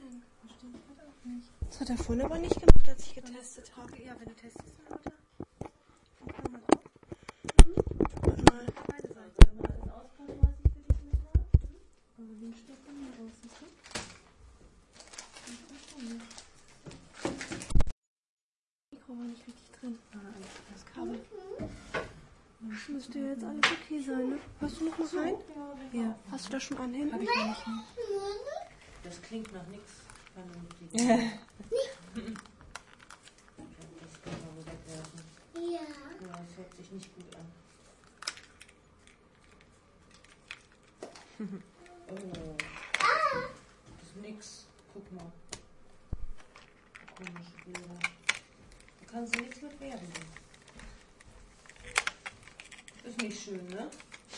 denn? Verstehe ich gerade auch nicht. Das hat er vorhin aber nicht gemacht, als ich getestet habe. Okay, ja, wenn du testest, dann bitte. Guck mal drauf. Warte mal. Beide Seiten. Wenn man alles auspacken, was ich für dich mit habe? Aber den steht bei mir raus, siehst du? Das Mikro war nicht richtig drin. Das Kabel. Das müsste jetzt alles okay sein, ne? Hörst du noch mal rein? Ja. Hast du das schon an hinten? Hab ich noch nicht hin. Das klingt nach nichts. Das können wir wohl wegwerfen. Ja. Ja, das hört sich nicht gut an. Oh. Das ist nix. Guck mal. Komische Bilder. Da kannst du nichts mit werden. Ist nicht schön, ne?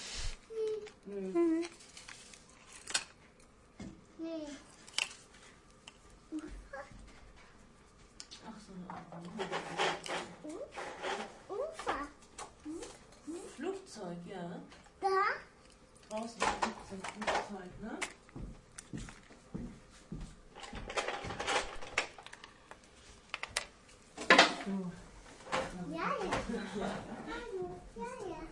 Nö. Nee. Ach so, eine Ufer. Flugzeug, ja. Da? Draußen ist ein Flugzeug, ne? So. Ja, ja. Hallo. Ja, ja.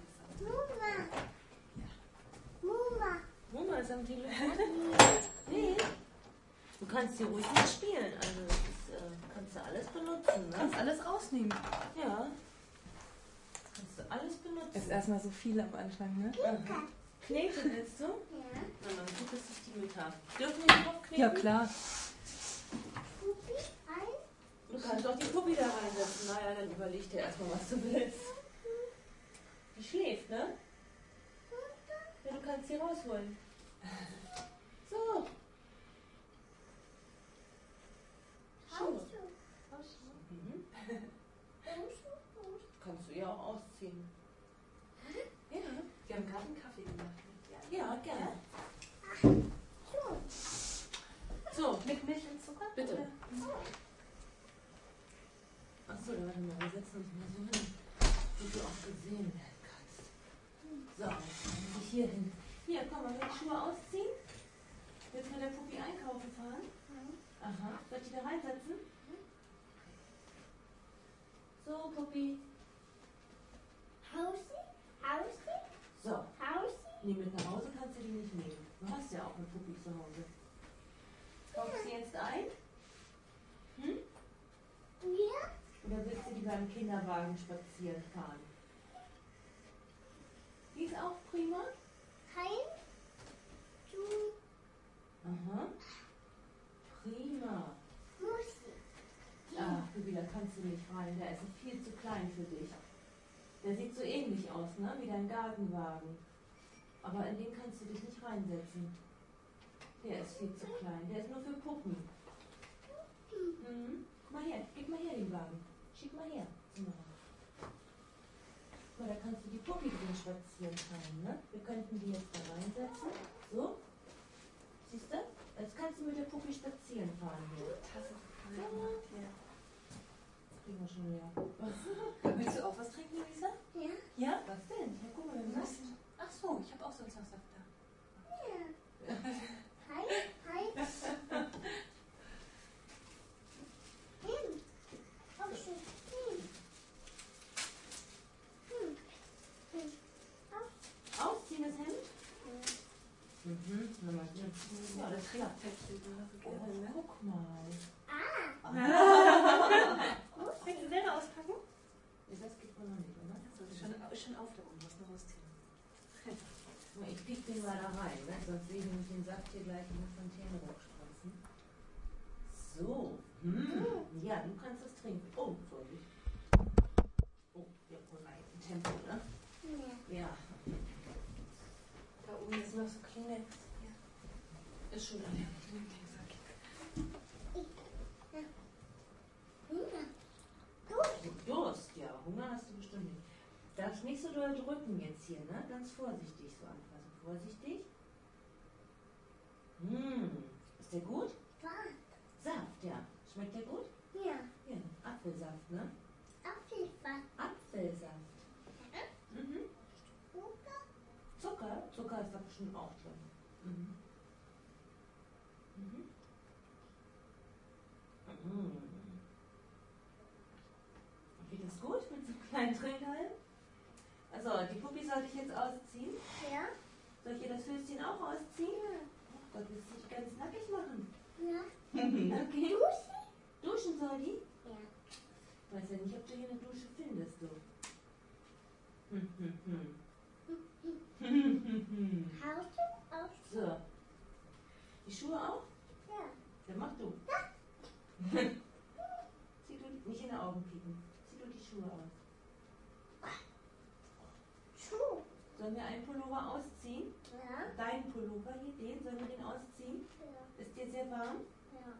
Mama. Mama ist am Telefon? Nee. Du kannst hier ruhig mitspielen. Also, das ist, kannst du alles benutzen, ne? Kannst alles rausnehmen. Ja. Kannst du alles benutzen. Ist erstmal so viel am Anfang, ne? Knete willst du? Ja. Na, dann gut, dass ich die mit habe. Dürfen wir die noch kneten? Ja, klar. Puppi, ein. Du kannst doch die Puppi da reinsetzen. Naja, dann überleg dir erstmal, was du willst. Die schläft, ne? Ja, du kannst sie rausholen. So. Schuhe. Mhm. Kannst du ja auch ausziehen. Ja. Wir haben gerade einen Kaffee gemacht. Ja, gerne. So, Mit Milch und Zucker? bitte. Oder? Achso, warte mal, wir setzen uns mal so hin, wie du auch gesehen werden kannst. So, jetzt stellen wir dich hier hin. Hier, komm mal, will die Schuhe ausziehen? Willst du mit der Puppi einkaufen fahren? Aha, soll ich die da reinsetzen? So, Puppi. Hausi? So, Hausi? nee, mit nach Hause kannst du die nicht nehmen. Du hast ja auch eine Puppi zu Hause. Kaufst du jetzt ein? Hm? Ja? Oder willst du die beim Kinderwagen spazieren fahren? Die ist auch prima. Kein? Du Aha. Prima. musst. Ach, Bibi, da kannst du nicht rein. Der ist viel zu klein für dich. Der sieht so ähnlich aus, ne? Wie dein Gartenwagen. Aber in den kannst du dich nicht reinsetzen. Der ist viel zu klein. Der ist nur für Puppen. Mhm. Guck mal her, gib mal her den Wagen. Schieb mal her. Guck mal, da kannst du die Puppi drin spazieren fahren, ne? Wir könnten die jetzt da reinsetzen. So. Siehst du? Jetzt kannst du mit der Puppi spazieren fahren hier. Tasse voll gemacht hier. Kriegen wir schon leer. Willst du auch was trinken, Lisa? Ja? Ja? Was denn? Ja, guck mal, wir Was? Ach so, ich habe auch sonst was da. Ja. Hi. Hausi. Ausziehen das Hemd? Mhm. Na mal hier. Ja, das klappt. Oh, guck mal. Willst du selber auspacken? Das geht man noch nicht, oder? Schon auf da oben, was noch rausziehen. Ich piek den mal da rein, ne? Sonst sehe ich nämlich den Saft hier gleich in die Fontäne hochspritzen. So. Ja, du kannst das trinken. Oh, Vorsicht. Oh, ja, wohl ein Tempo, ne? Ja. Da oben ist noch so Kleenex. Ist schon alle. Durst, ja. Hunger hast du bestimmt nicht. Darfst nicht so doll drücken jetzt hier, ne? Ganz vorsichtig so anfassen. Vorsichtig. Ist der gut? Saft, ja. Schmeckt der gut? Ja. Ja, Apfelsaft, ne? Apfelsaft. Apfelsaft. Mhm. Zucker. Zucker? Zucker ist da bestimmt auch drin. Mhm. Mhm. das Höschen auch ausziehen? Oh Gott, willst du dich ganz nackig machen? Ja. Okay. Dusche? Duschen soll die? Ja. Ich weiß ja nicht, ob du hier eine Dusche findest, du. Haust du auf? So. Die Schuhe auch? Ja. Dann mach du. Zieh du nicht in die Augen pieken. Zieh du die Schuhe aus. Schuh. Sollen wir einen Pullover ausziehen? Ja. Deinen Pullover hier, den, sollen wir den ausziehen? Ja. Ist dir sehr warm? Ja.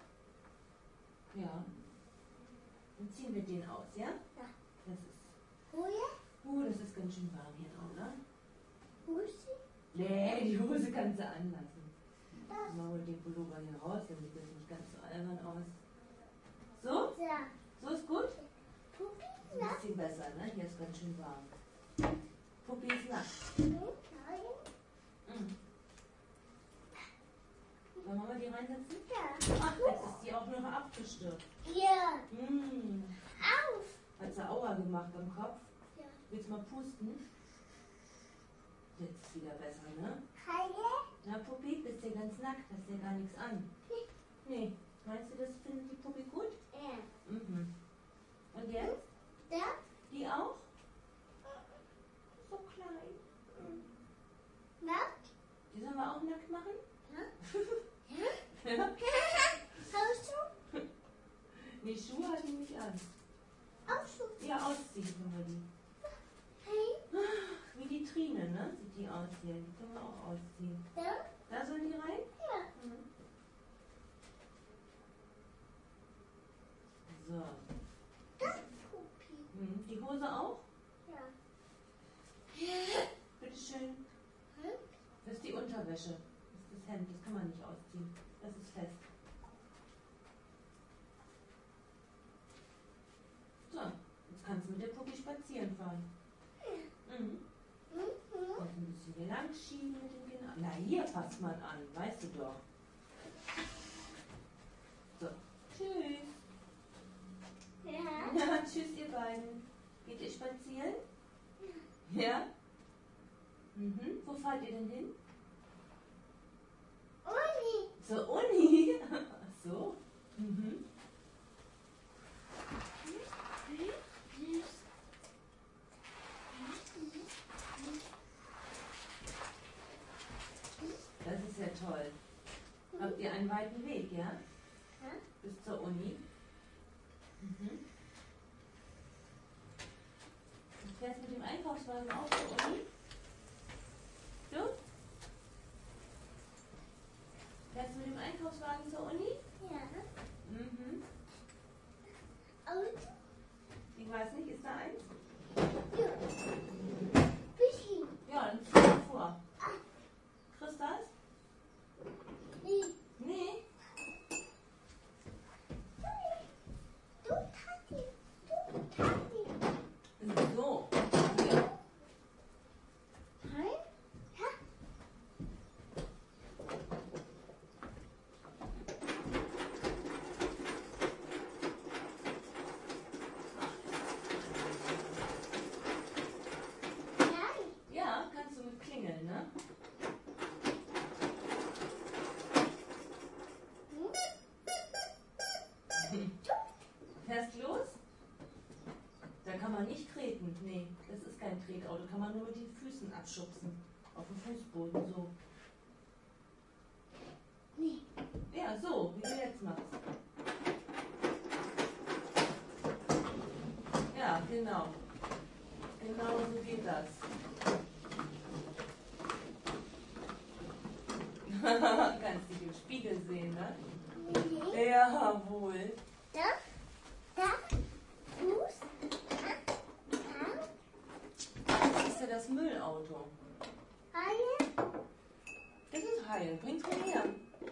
Ja. Dann ziehen wir den aus, ja? Ja. Das ist. Hose? Das ist ganz schön warm hier auch, ne? Hose? Nee, die Hose kannst du anlassen. Dann machen wir den Pullover hier raus, dann sieht das nicht ganz so albern aus. So? Ja. So ist gut? Puppi? Ein bisschen besser, ne? Hier ist ganz schön warm. Puppi ist nackt. Nein. Mhm. Wollen wir die reinsetzen? Ja. Ach, jetzt ist die auch noch abgestürzt. Ja. Mhm. Auf. Hat sie Aua gemacht am Kopf? Ja. Willst du mal pusten? Jetzt ist wieder besser, ne? Haie? Na, Puppi, bist ja ganz nackt, hast ja gar nichts an. Nee. Meinst du, das findet die Puppi gut? Ja. Mhm. Und jetzt? Da? Die auch? So klein. Nackt? Die sollen wir auch nackt machen? Ja. Ja. Haust du? Nee, Schuhe hat die nicht an. Auch Schuh. Ja, ausziehen können wir die. Hey. Wie die Trine, ne? Sieht die aus hier. Die können wir auch ausziehen. Da? Da sollen die rein? Ja. So. Das Puppi. Die Hose auch? Ja. Bitteschön. Hm? Das ist die Unterwäsche. Das ist das Hemd. Das kann man nicht ausziehen. Das ist fest. So. Jetzt kannst du mit der Puppi spazieren fahren. Mhm. Und ein bisschen hier lang schieben mit dem Kind. Na, hier fasst man an. Weißt du doch. So. Tschüss. Ja. Ja, tschüss ihr beiden. Geht ihr spazieren? Ja? Mhm. Wo fahrt ihr denn hin? Uni. Zur Uni? Ach so. Mhm. Das ist ja toll. Habt ihr einen weiten Weg, ja? Ja. Bis zur Uni? Mhm. Du fährst mit dem Einkaufswagen auch zur Uni? Du? Fährst du mit dem Einkaufswagen zur Uni? Ja. Mhm. Auto. Ich weiß nicht, ist da eins? Ja. Bisschen. Ja, dann zieh mal vor. Kriegst du das? Nee. Nee. Du Tati. Du Tati. So. Hier. Nein? Ja. Nein. Ja, kannst du mit klingeln, ne? Fährst los? Da kann man nicht treten. Nee, das ist kein Tretauto. Kann man nur mit den Füßen abschubsen. Auf dem Fußboden, so. Nee. Ja, so, wie du jetzt machst. Ja, genau. Genau so geht das. Kannst dich im Spiegel sehen, ne? Nee. Jawohl. Da. Da. Fuß. Da. Das ist ja das Müllauto. Haie. Das ist Heil. Bring's mir her.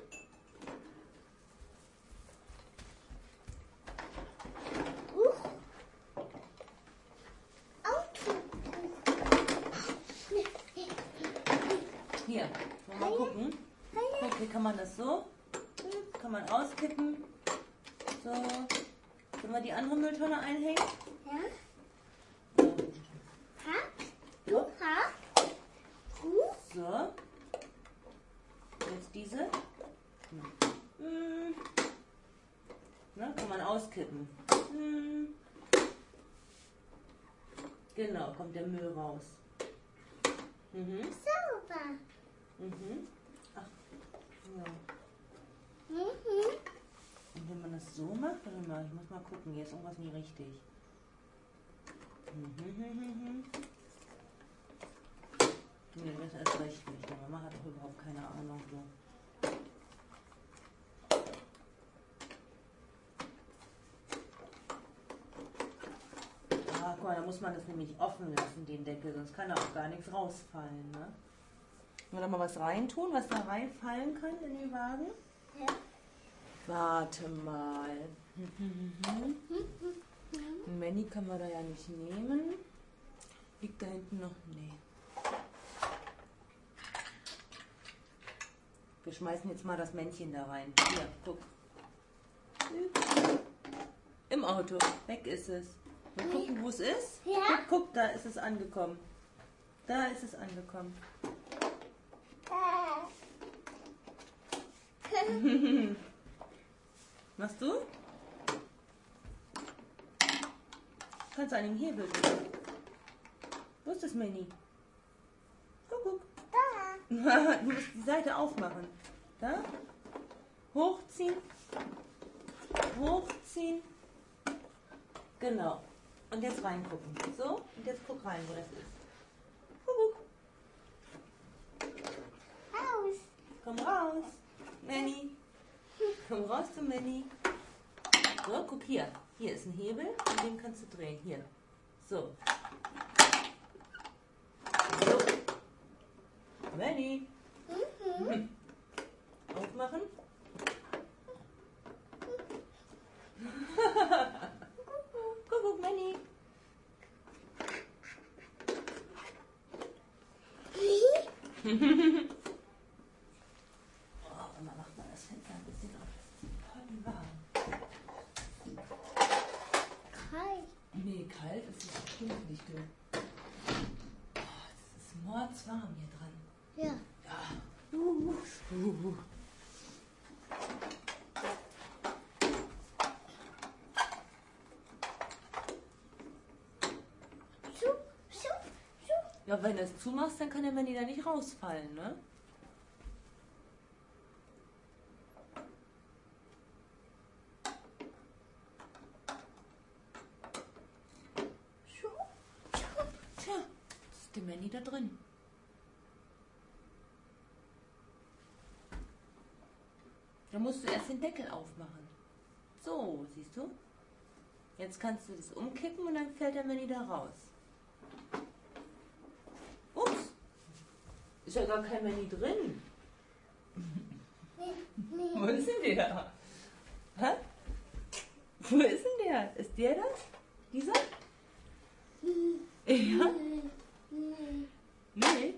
Auto. Hier, mal gucken. Guck, hier kann man das so. Kann man auskippen. So. Sollen wir die andere Mülltonne einhängen? Ja. So. Ha. So. Hu. So. Jetzt diese. Na, kann man auskippen. Genau, kommt der Müll raus. Sauber. Ach, ja. Mhm. Und wenn man das so macht, warte mal, ich muss mal gucken, hier ist irgendwas nicht richtig. Nee, das ist erst recht nicht. Mama hat doch überhaupt keine Ahnung. So. Ah, guck mal, da muss man das nämlich offen lassen, den Deckel, sonst kann da auch gar nichts rausfallen. Ne? Wollen wir da mal was reintun, was da reinfallen kann in den Wagen? Ja. Warte mal. Manny kann man da ja nicht nehmen. Liegt da hinten noch? Nee. Wir schmeißen jetzt mal das Männchen da rein. Hier, guck. Im Auto. Weg ist es. Wir gucken, wo es ist. Ja. Guck, da ist es angekommen. Da ist es angekommen. Machst du? Kannst du an dem Hebel drücken. Wo ist das Manny? Guck. Da. Du musst die Seite aufmachen. Da. Hochziehen. Hochziehen. Genau. Und jetzt reingucken. So. Und jetzt guck rein, wo das ist. Guck. Aus. Komm raus. Manny. Komm raus zu Manny. So, guck hier. Hier ist ein Hebel und den kannst du drehen. Hier. So. So. Manny. Aufmachen. Guck, Manny. Oh, Mama, mach mal das Fenster ein bisschen auf. Das ist voll warm. Kalt. Nee, kalt ist es bestimmt nicht, du. Oh, das ist mordswarm hier dran. Ja. Ja. Ja, wenn du es zumachst, dann kann der Manny da nicht rausfallen, ne? Tja, jetzt ist der Manny da drin. Da musst du erst den Deckel aufmachen. So, siehst du? Jetzt kannst du das umkippen und dann fällt der Manny da raus. Ups! Ist ja gar kein Manny drin. Wo ist denn der? Hä? Wo ist denn der? Ist der das? Dieser? Ja? Nee?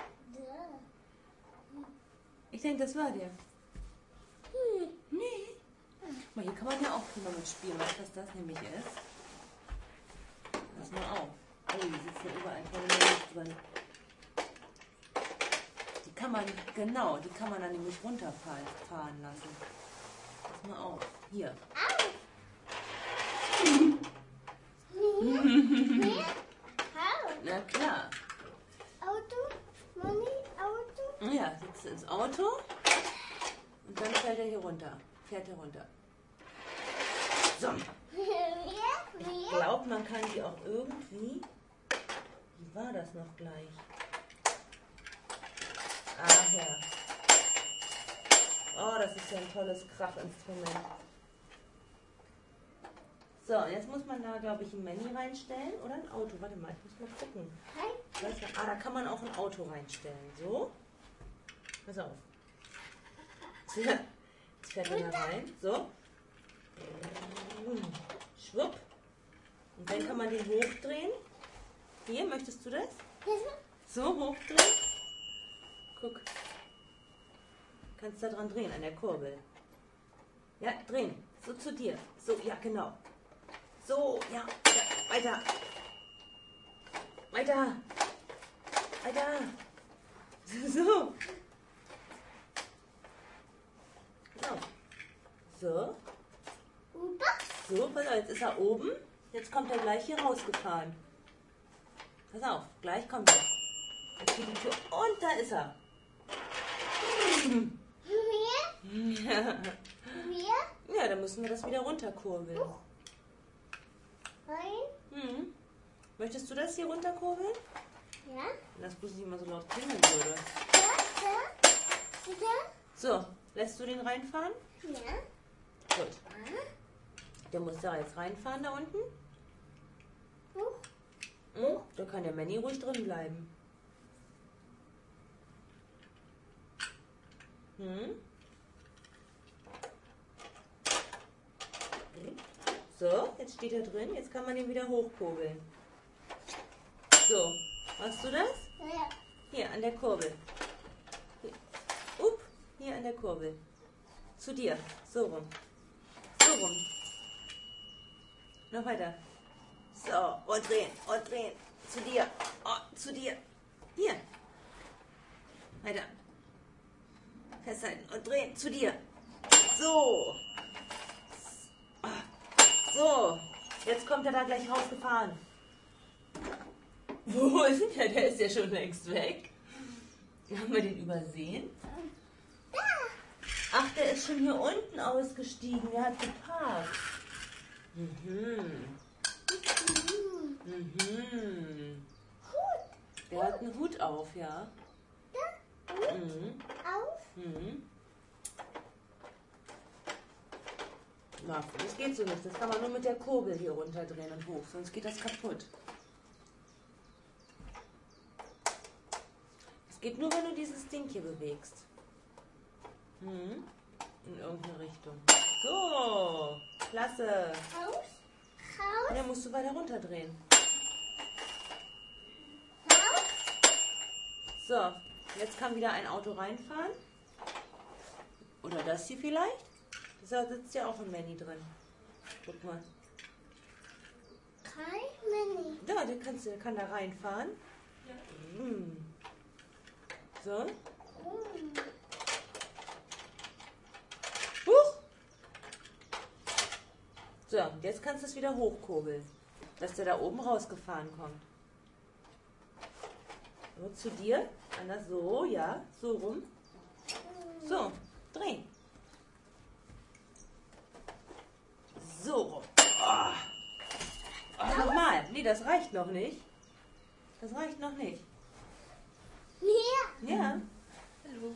Ich denke, das war der. Nee. Mal, hier kann man ja auch drüber mitspielen, weißt du, was das nämlich ist? Pass mal auf. Oh, hier sitzt ja überall keine Milch drin. Die kann man, genau, die kann man dann nämlich runterfahren lassen. Pass mal auf. Hier. Na klar. Auto. Mami, Auto. Ja, sitzt ins Auto und dann fällt er hier runter. Fährt er runter. So. Ich glaube, man kann die auch irgendwie. Wie war das noch gleich? Ah, ja. Oh, das ist ja ein tolles Krachinstrument. So, jetzt muss man da, glaube ich, ein Manny reinstellen oder ein Auto. Warte mal, ich muss mal gucken. Da kann man auch ein Auto reinstellen. So. Pass auf. Jetzt fährt er da rein. So. Schwupp. Und dann kann man den hochdrehen. Hier, möchtest du das? So, hochdrehen. Guck. Kannst da dran drehen, an der Kurbel. Ja, drehen. So zu dir. So, ja, genau. So, ja, weiter. Weiter. Weiter. So. So. Opa. So, pass auf, jetzt ist er oben. Jetzt kommt er gleich hier rausgefahren. Pass auf, gleich kommt er. Jetzt geht die Tür und da ist er. Wir. Ja, dann müssen wir das wieder runterkurbeln. Rein. Möchtest du das hier runterkurbeln? Ja. Lass bloß nicht mal so laut klingeln würde. Ja. So, lässt du den reinfahren? Ja. Gut. Der muss da jetzt reinfahren da unten. Da kann der Manny ruhig drin bleiben. So, jetzt steht er drin. Jetzt kann man ihn wieder hochkurbeln. So, machst du das? Ja. Hier, an der Kurbel. Hier. Hier an der Kurbel. Zu dir. So rum. So rum. Noch weiter. So, und drehen, und drehen. Zu dir. Oh, zu dir. Hier. Weiter. Festhalten und drehen. Zu dir. So. So. Jetzt kommt er da gleich rausgefahren. Wo ist denn der? Der ist ja schon längst weg. Haben wir den übersehen? Ach, der ist schon hier unten ausgestiegen. Der hat geparkt. Der hat einen Hut auf, ja. Auf. Na, das geht so nicht. Das kann man nur mit der Kurbel hier runterdrehen und hoch, sonst geht das kaputt. Es geht nur, wenn du dieses Ding hier bewegst. In irgendeine Richtung. So, klasse. Raus. Und dann musst du weiter runterdrehen. Raus. So, jetzt kann wieder ein Auto reinfahren. Oder das hier vielleicht. Da sitzt ja auch ein Manny drin. Guck mal. Kein Mini. Ja, der kann da reinfahren. So. Huch! So, jetzt kannst du es wieder hochkurbeln, dass der da oben rausgefahren kommt. So, zu dir. Anders so, ja, so rum. So, drehen. So rum. Nochmal. Nee, das reicht noch nicht. Das reicht noch nicht. Hier. Ja. Hallo.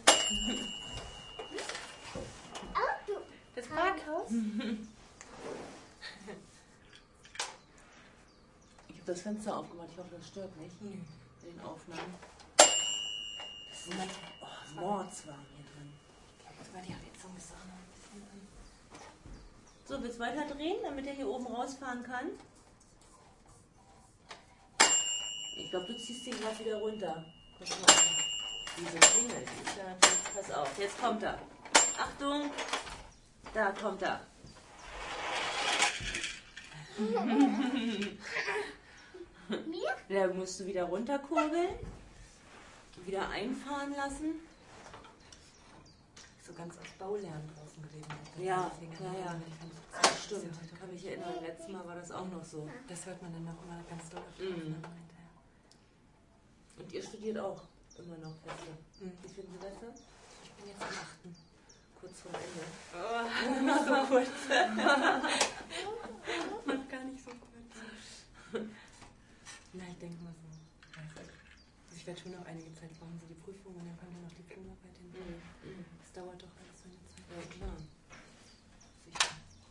Auto. Das Parkhaus? Ich habe das Fenster aufgemacht. Ich hoffe, das stört nicht. In den Aufnahmen. Das ist ein Mordswagen hier drin. Ich glaube, die habe jetzt so ein bisschen an. So, willst du weiter drehen, damit er hier oben rausfahren kann? Ich glaube, du ziehst ihn gleich wieder runter. Guck mal. Diese Klingel, die ist ja natürlich... Pass auf, jetzt kommt er. Achtung! Da kommt er. Mir. Da musst du wieder runterkurbeln. Wieder einfahren lassen. So ganz aus Baulärm draußen gewesen. Ja, das stimmt. Ich kann mich erinnern, letztes Mal war das auch noch so. Das hört man dann noch immer ganz doll auf die Aufnahme hinterher. Und ihr studiert auch immer noch Feste. Wie finden Sie besser? Ich bin jetzt am 8. Kurz vorm Ende. Nicht so kurz. Noch gar nicht so kurz. Na, ich denke mal so. Also ich werde schon noch einige Zeit brauchen, so die Prüfung und dann kommt ja noch die Diplomarbeit hin. Das dauert doch alles so eine Zeit. Ja, klar. Sicher.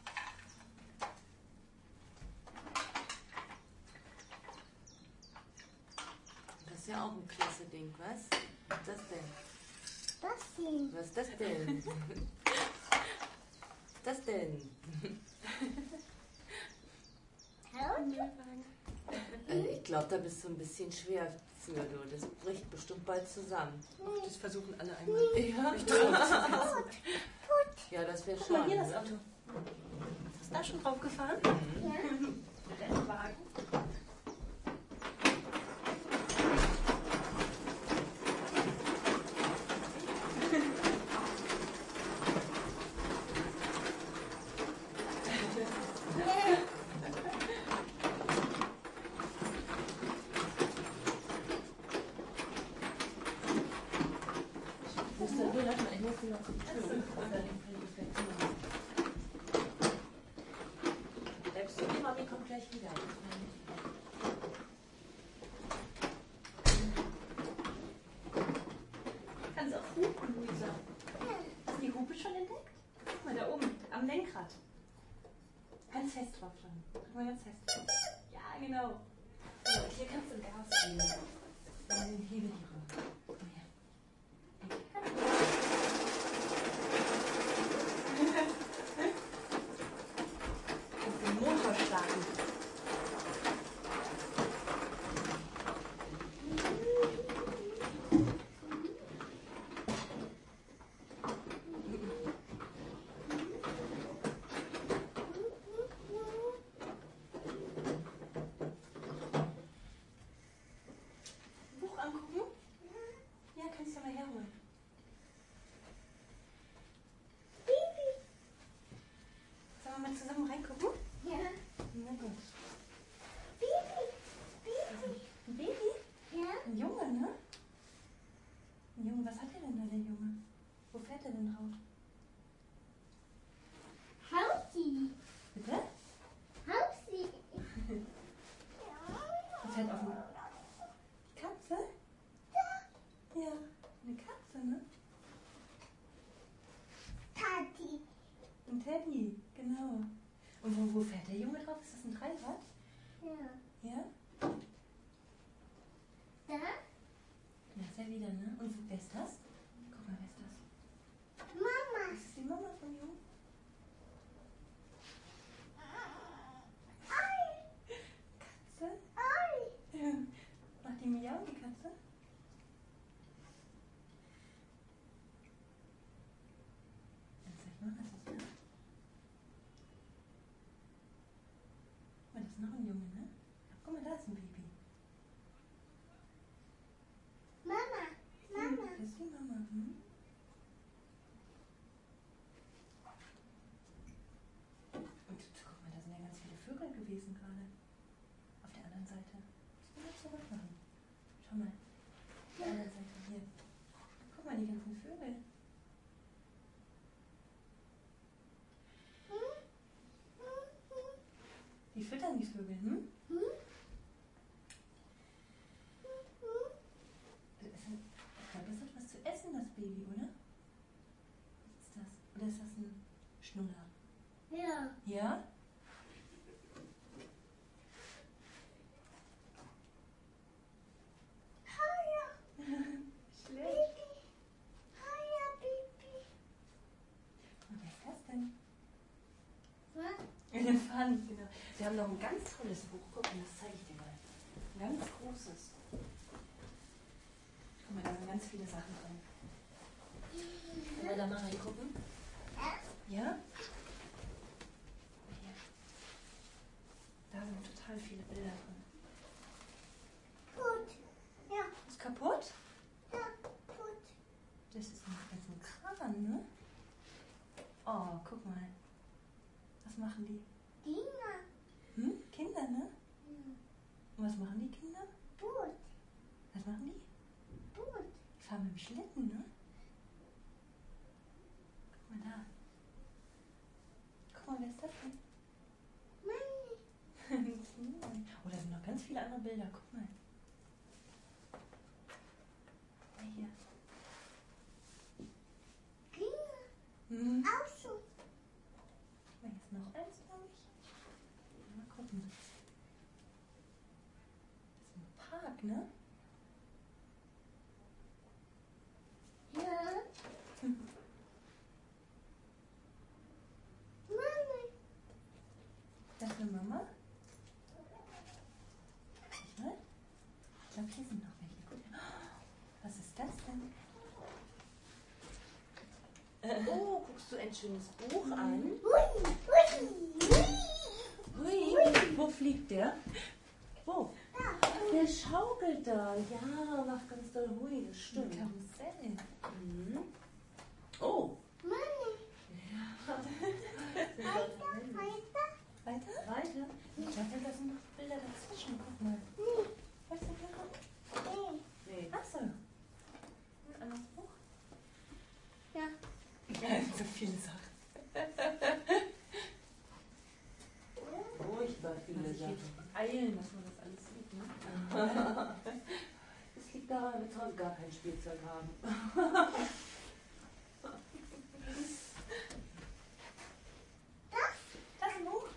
Das ist ja auch ein klasse Ding, was? Was ist das denn? Das hier. Was ist das denn? Was ist das denn? Ich glaube, da bist du ein bisschen schwer für, du. Das bricht bestimmt bald zusammen. Das versuchen alle einmal. Ja, Ich traue das jetzt. ja, das wäre Guck schon. mal, hier das Auto. Ist da schon drauf gefahren? Der Wagen. Nee, warte mal, ich muss die noch zum Tür. Bleibst du, die Mami kommt gleich wieder. Kannst auch hupen, Luisa. Hast du die Hupe schon entdeckt? Guck mal, da oben, am Lenkrad. Ganz fest drauf schon. Guck mal, ganz fest. Ja, genau. So, und hier kannst du Gas geben. Den Hebel hier rum. Komm her. Kannst den Motor starten. Buch angucken? Ja, kannst du mal herholen. Sollen wir mal zusammen reingucken? Ja. Na gut. Baby. Ein Baby? Ja. Ein Junge, ne? Ein Junge, was hat der denn da, der Junge? Wo fährt der denn drauf? Hausi. Bitte? Hausi. Er fährt auf eine Katze? Ja, eine Katze, ne? Tati. Ein Teddy, genau. Und wo fährt der Junge drauf? Ist das ein Dreirad? Ja. Ja? Da. Ja, ist er wieder, ne? Und wer ist das? Guck mal, wer ist das? Mama. Ist das die Mama vom Jungen? Katze? Ja. Macht die Miau, die Katze? Jetzt zeig mal, was ist das? Oh, das ist noch ein Junge, ne? Guck mal, da ist ein Baby. Mama. Mama. Das ist die Mama, hm? Und guck mal, da sind ja ganz viele Vögel gewesen gerade. Auf der anderen Seite. Das müssen wir zurück machen. Schau mal. Auf der anderen Seite hier. Guck mal, die ganzen Vögel. Die füttern die Vögel, hm? Ich glaube, das hat was zu essen, das Baby, oder? Was ist das? Oder ist das ein Schnuller? Ja. Ja? Schlecht. Baby. Hiya, Baby. Und wer ist das denn? Was? Elefant, genau. Wir haben noch ein ganz tolles Buch. Guck mal, das zeige ich dir mal. Ein ganz großes. Guck mal, da sind ganz viele Sachen drin. Wollen wir da mal reingucken? Ja? Hier. Da sind total viele Bilder drin. Gut. Ja. Ist kaputt? Ja. Gut. Das ist ein Kran, ne? Oh, guck mal. Was machen die? Dina. Hm? Kinder, ne? Und was machen die Kinder? Boot. Was machen die? Boot. Die fahren mit dem Schlitten, ne? Guck mal da. Guck mal, wer ist das denn? Mami. Oh, da sind noch ganz viele andere Bilder. Guck mal. Ja, hier. Dina. Hm. Auch so. Hier ist noch eins, glaube ich. Mal gucken. Das ist ein Park, ne? Ja. Mami. Das ist eine Mama. Sicher? Ich glaube, hier sind noch welche. Guck mal. Was ist das denn? Oh, guckst du ein schönes Buch an? Ui. Ui. Hui, wo fliegt der? Wo? Der schaukelt da. Ja, macht ganz doll Hui, das stimmt. Karussell. Mhm. Oh. Mami. Weiter. Weiter? Weiter? Ich glaube, da sind noch Bilder dazwischen. Guck mal. Was ist da drin? Nee. Achso. Ein anderes Buch? viele Sachen. Furchtbar viele Sachen. Eilen, dass man das alles sieht, ne? Es liegt daran, dass wir zu Hause gar kein Spielzeug haben. Das Buch?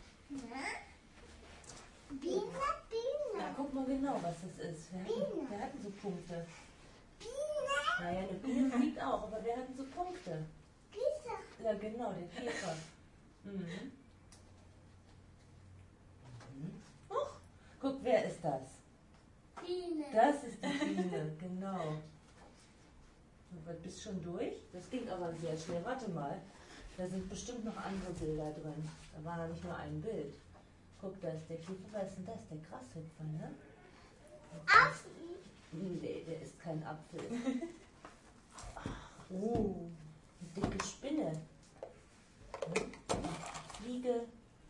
Biene, Na, guck mal genau, was das ist. Biene. Wir hatten so Punkte. Biene, Naja, eine Biene fliegt auch, aber wir hatten so Punkte. Gießer, Ja, genau, der Käfer. Mhm. Huch, guck, wer ist das? Biene. Das ist die Biene, genau. Du bist schon durch? Das ging aber sehr schnell. Warte mal, da sind bestimmt noch andere Bilder drin. Da war noch nicht nur ein Bild. Guck, da ist der Käfer. Was ist denn das? Der Grashüpfer, ne? Affen. Nee, der ist kein Apfel. Ach, oh, eine dicke Spinne. Eine Fliege.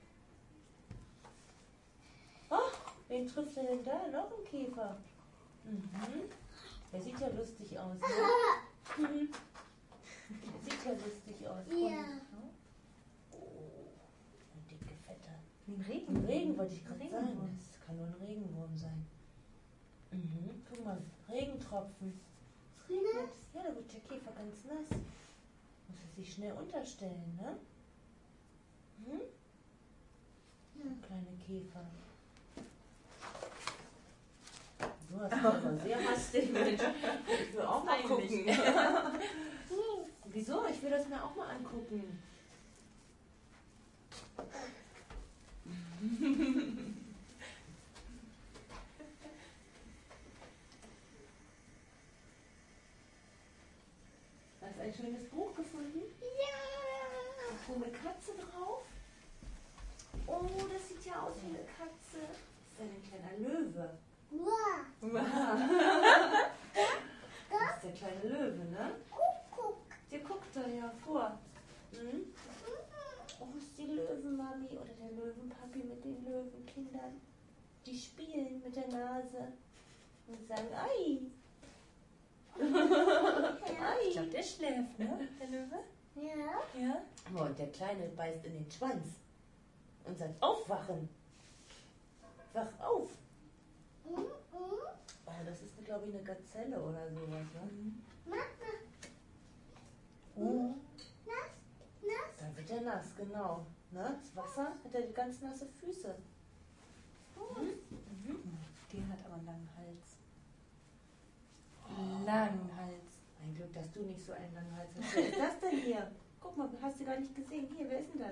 Ach, wen trifft er denn da? Noch ein Käfer. Mhm. Der sieht ja lustig aus, ne? Mhm. Der sieht ja lustig aus. Ja. Oh, ein dicke, fetter. Ein Ein Regen wollte ich gerade Regenwurm. sagen. Das kann nur ein Regenwurm sein. Mhm. Guck mal, Regentropfen. Biene. Ja, da wird der Käfer ganz nass. Muss er sich schnell unterstellen, ne? Hm? Kleine Käfer. Du hast aber sehr hastig, Mensch. Ich will auch mal gucken. Wieso? Ich will das mir auch mal angucken. Hast du ein schönes Buch gefunden? Ja. Ist so eine Katze drauf? Oh, das sieht ja aus wie eine Katze. Das ist ein kleiner Löwe. Wow. Das ist der kleine Löwe, ne? Kuckuck. Der guckt da ja vor. Hm? Oh, ist die Löwenmami oder der Löwenpapi mit den Löwenkindern. Die spielen mit der Nase und sagen, ei. Ich glaube, der schläft, ne? Der Löwe? Ja. Ja. Oh, und der Kleine beißt in den Schwanz und sagt, aufwachen. Wach auf. Oh, das ist, glaube ich, eine Gazelle oder sowas, ne? Mama. Oh. Nass. Nass. Da wird er nass, genau. Ne? Das Wasser hat er ganz nasse Füße. Der hat aber einen langen Hals. Langen Hals. Mein Glück, dass du nicht so einen langen Hals hast. Wer ist das denn hier? Guck mal, hast du gar nicht gesehen. Hier, wer ist denn das?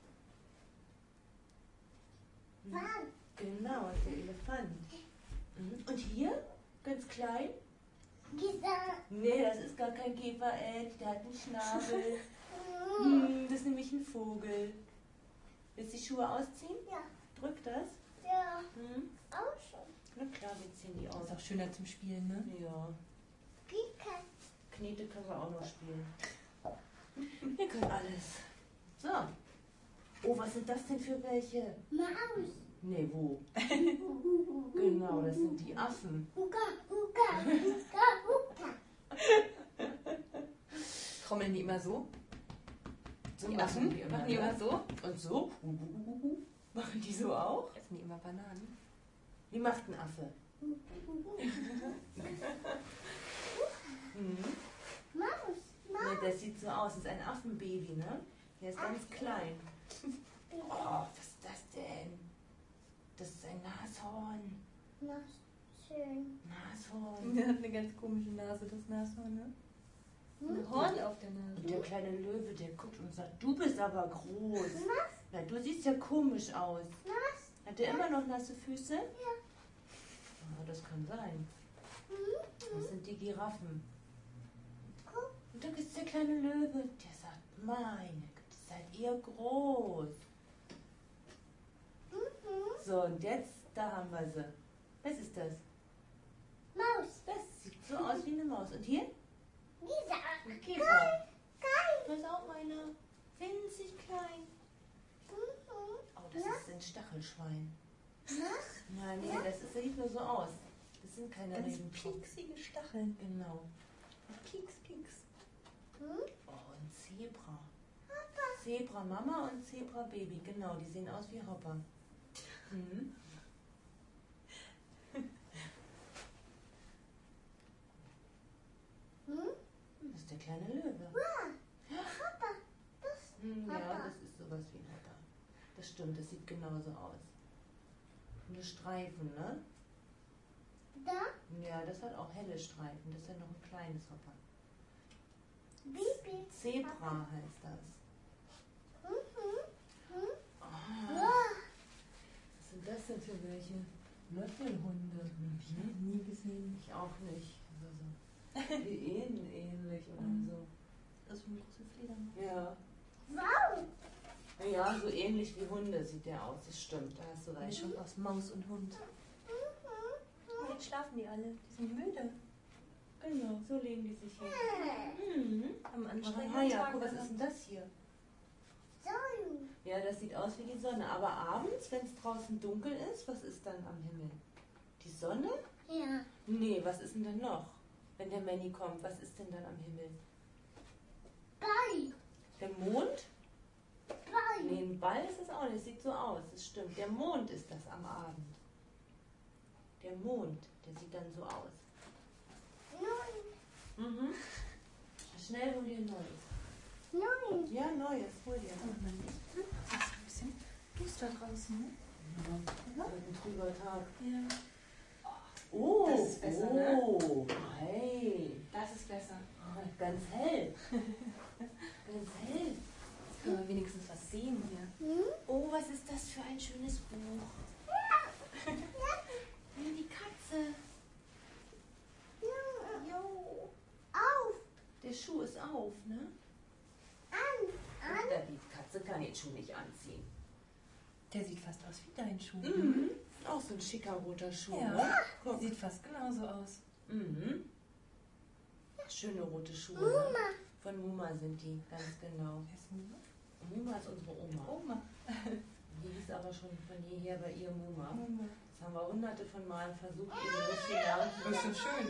Wann? Genau, das ist der Elefant. Und hier, ganz klein? Gießer. Nee, das ist gar kein Käfer, Ed. Der hat einen Schnabel. Das ist nämlich ein Vogel. Willst du die Schuhe ausziehen? Ja. Drück das. Ja. Auch schon. Na klar, wir ziehen die aus. Ist auch schöner zum Spielen, ne? Ja. Kika. Knete können wir auch noch spielen. Wir können alles. So. Oh, was sind das denn für welche? Maus. Nee, wo? Genau, das sind die Affen. Uka, Uka, Uka, Uka. Trommeln die immer so? So Die machen Affen? die immer, Machen die ne? immer so? Und so? Machen die so auch? Essen die immer Bananen? Wie macht ein Affe? Maus. Ne, das sieht so aus. Das ist ein Affenbaby, ne? Der ist ganz klein. Oh, was ist das denn? Das ist ein Nashorn. Maus. Schön. Nashorn. Der hat eine ganz komische Nase, das Nashorn, ne? Ein Horn auf der Nase. Und der kleine Löwe, der guckt und sagt, du bist aber groß. Na, du siehst ja komisch aus. Hat der immer noch nasse Füße? Ja. Ah, das kann sein. Das sind die Giraffen. Und da ist der kleine Löwe, der sagt, meine Güte, seid ihr groß. So, und jetzt, da haben wir sie. Was ist das? Maus. Das sieht so aus wie eine Maus. Und hier? Gießer. Ein Käfer. Das ist auch eine winzig klein. Oh, das ist ein Stachelschwein. Nein, nee, das sieht nur so aus. Das sind keine Ganz Regentropfen. pieksige Stacheln. Genau. Pieks, pieks. Oh, ein Zebra. Zebra Mama und Zebra Baby, genau, die sehen aus wie Hopper. Mhm. Das ist der kleine Löwe. Papa, Ja, das ist sowas wie ein Hopper. Das stimmt, das sieht genauso aus. Eine Streifen, ne? da, Ja, das hat auch helle Streifen. Das ist ja noch ein kleines Hopper. Baby. Zebra heißt das. Was sind das denn für welche? Löffelhunde. Nie gesehen. Ich auch nicht. Also, wie ähnlich oder so. Das ist eine große Fledermaus. Ja. Wow. Ja, so ähnlich wie Hunde sieht der aus. Das stimmt, da hast du recht. Mischung aus Maus und Hund. Jetzt schlafen die alle. Die sind müde. Genau, so legen die sich hin. Am Ah anstrengenden ja, Tag. guck, was ist denn das hier? Sonne. Ja, das sieht aus wie die Sonne. Aber abends, wenn es draußen dunkel ist, was ist dann am Himmel? Die Sonne? Ja. Nee, was ist denn dann noch? Wenn der Manny kommt, was ist denn dann am Himmel? Ball. Der Mond? Ball. Nee, ein Ball ist es auch nicht. Es sieht so aus, das stimmt. Der Mond ist das am Abend. Der Mond, der sieht dann so aus. Neun. Schnell hol dir ein neues. Neun. Ja, neues, hol dir. Oh Mann, es ist ein bisschen duster draußen, ne? Ja, ein trüber Tag. Ja. Oh, Das ist besser, ne? oh, hey. Das ist besser. Ganz hell. Ganz hell. Jetzt können wir wenigstens was sehen hier. Oh, was ist das für ein schönes Buch? Die Katze. Jo. Auf. Der Schuh ist auf, ne? An. Die Katze kann den Schuh nicht anziehen. Der sieht fast aus wie dein Schuh. Auch so ein schicker roter Schuh, Ja. ne? Guck. Sieht fast genauso aus. Schöne rote Schuhe. Ne? Mama. Von Muma sind die, ganz genau. Wer ist denn Muma ist unsere Oma. Oma. Die hieß aber schon von jeher bei ihr Muma. Oma. Das haben wir hunderte von Malen versucht, ihre richtige Namen zu Das ist so schön.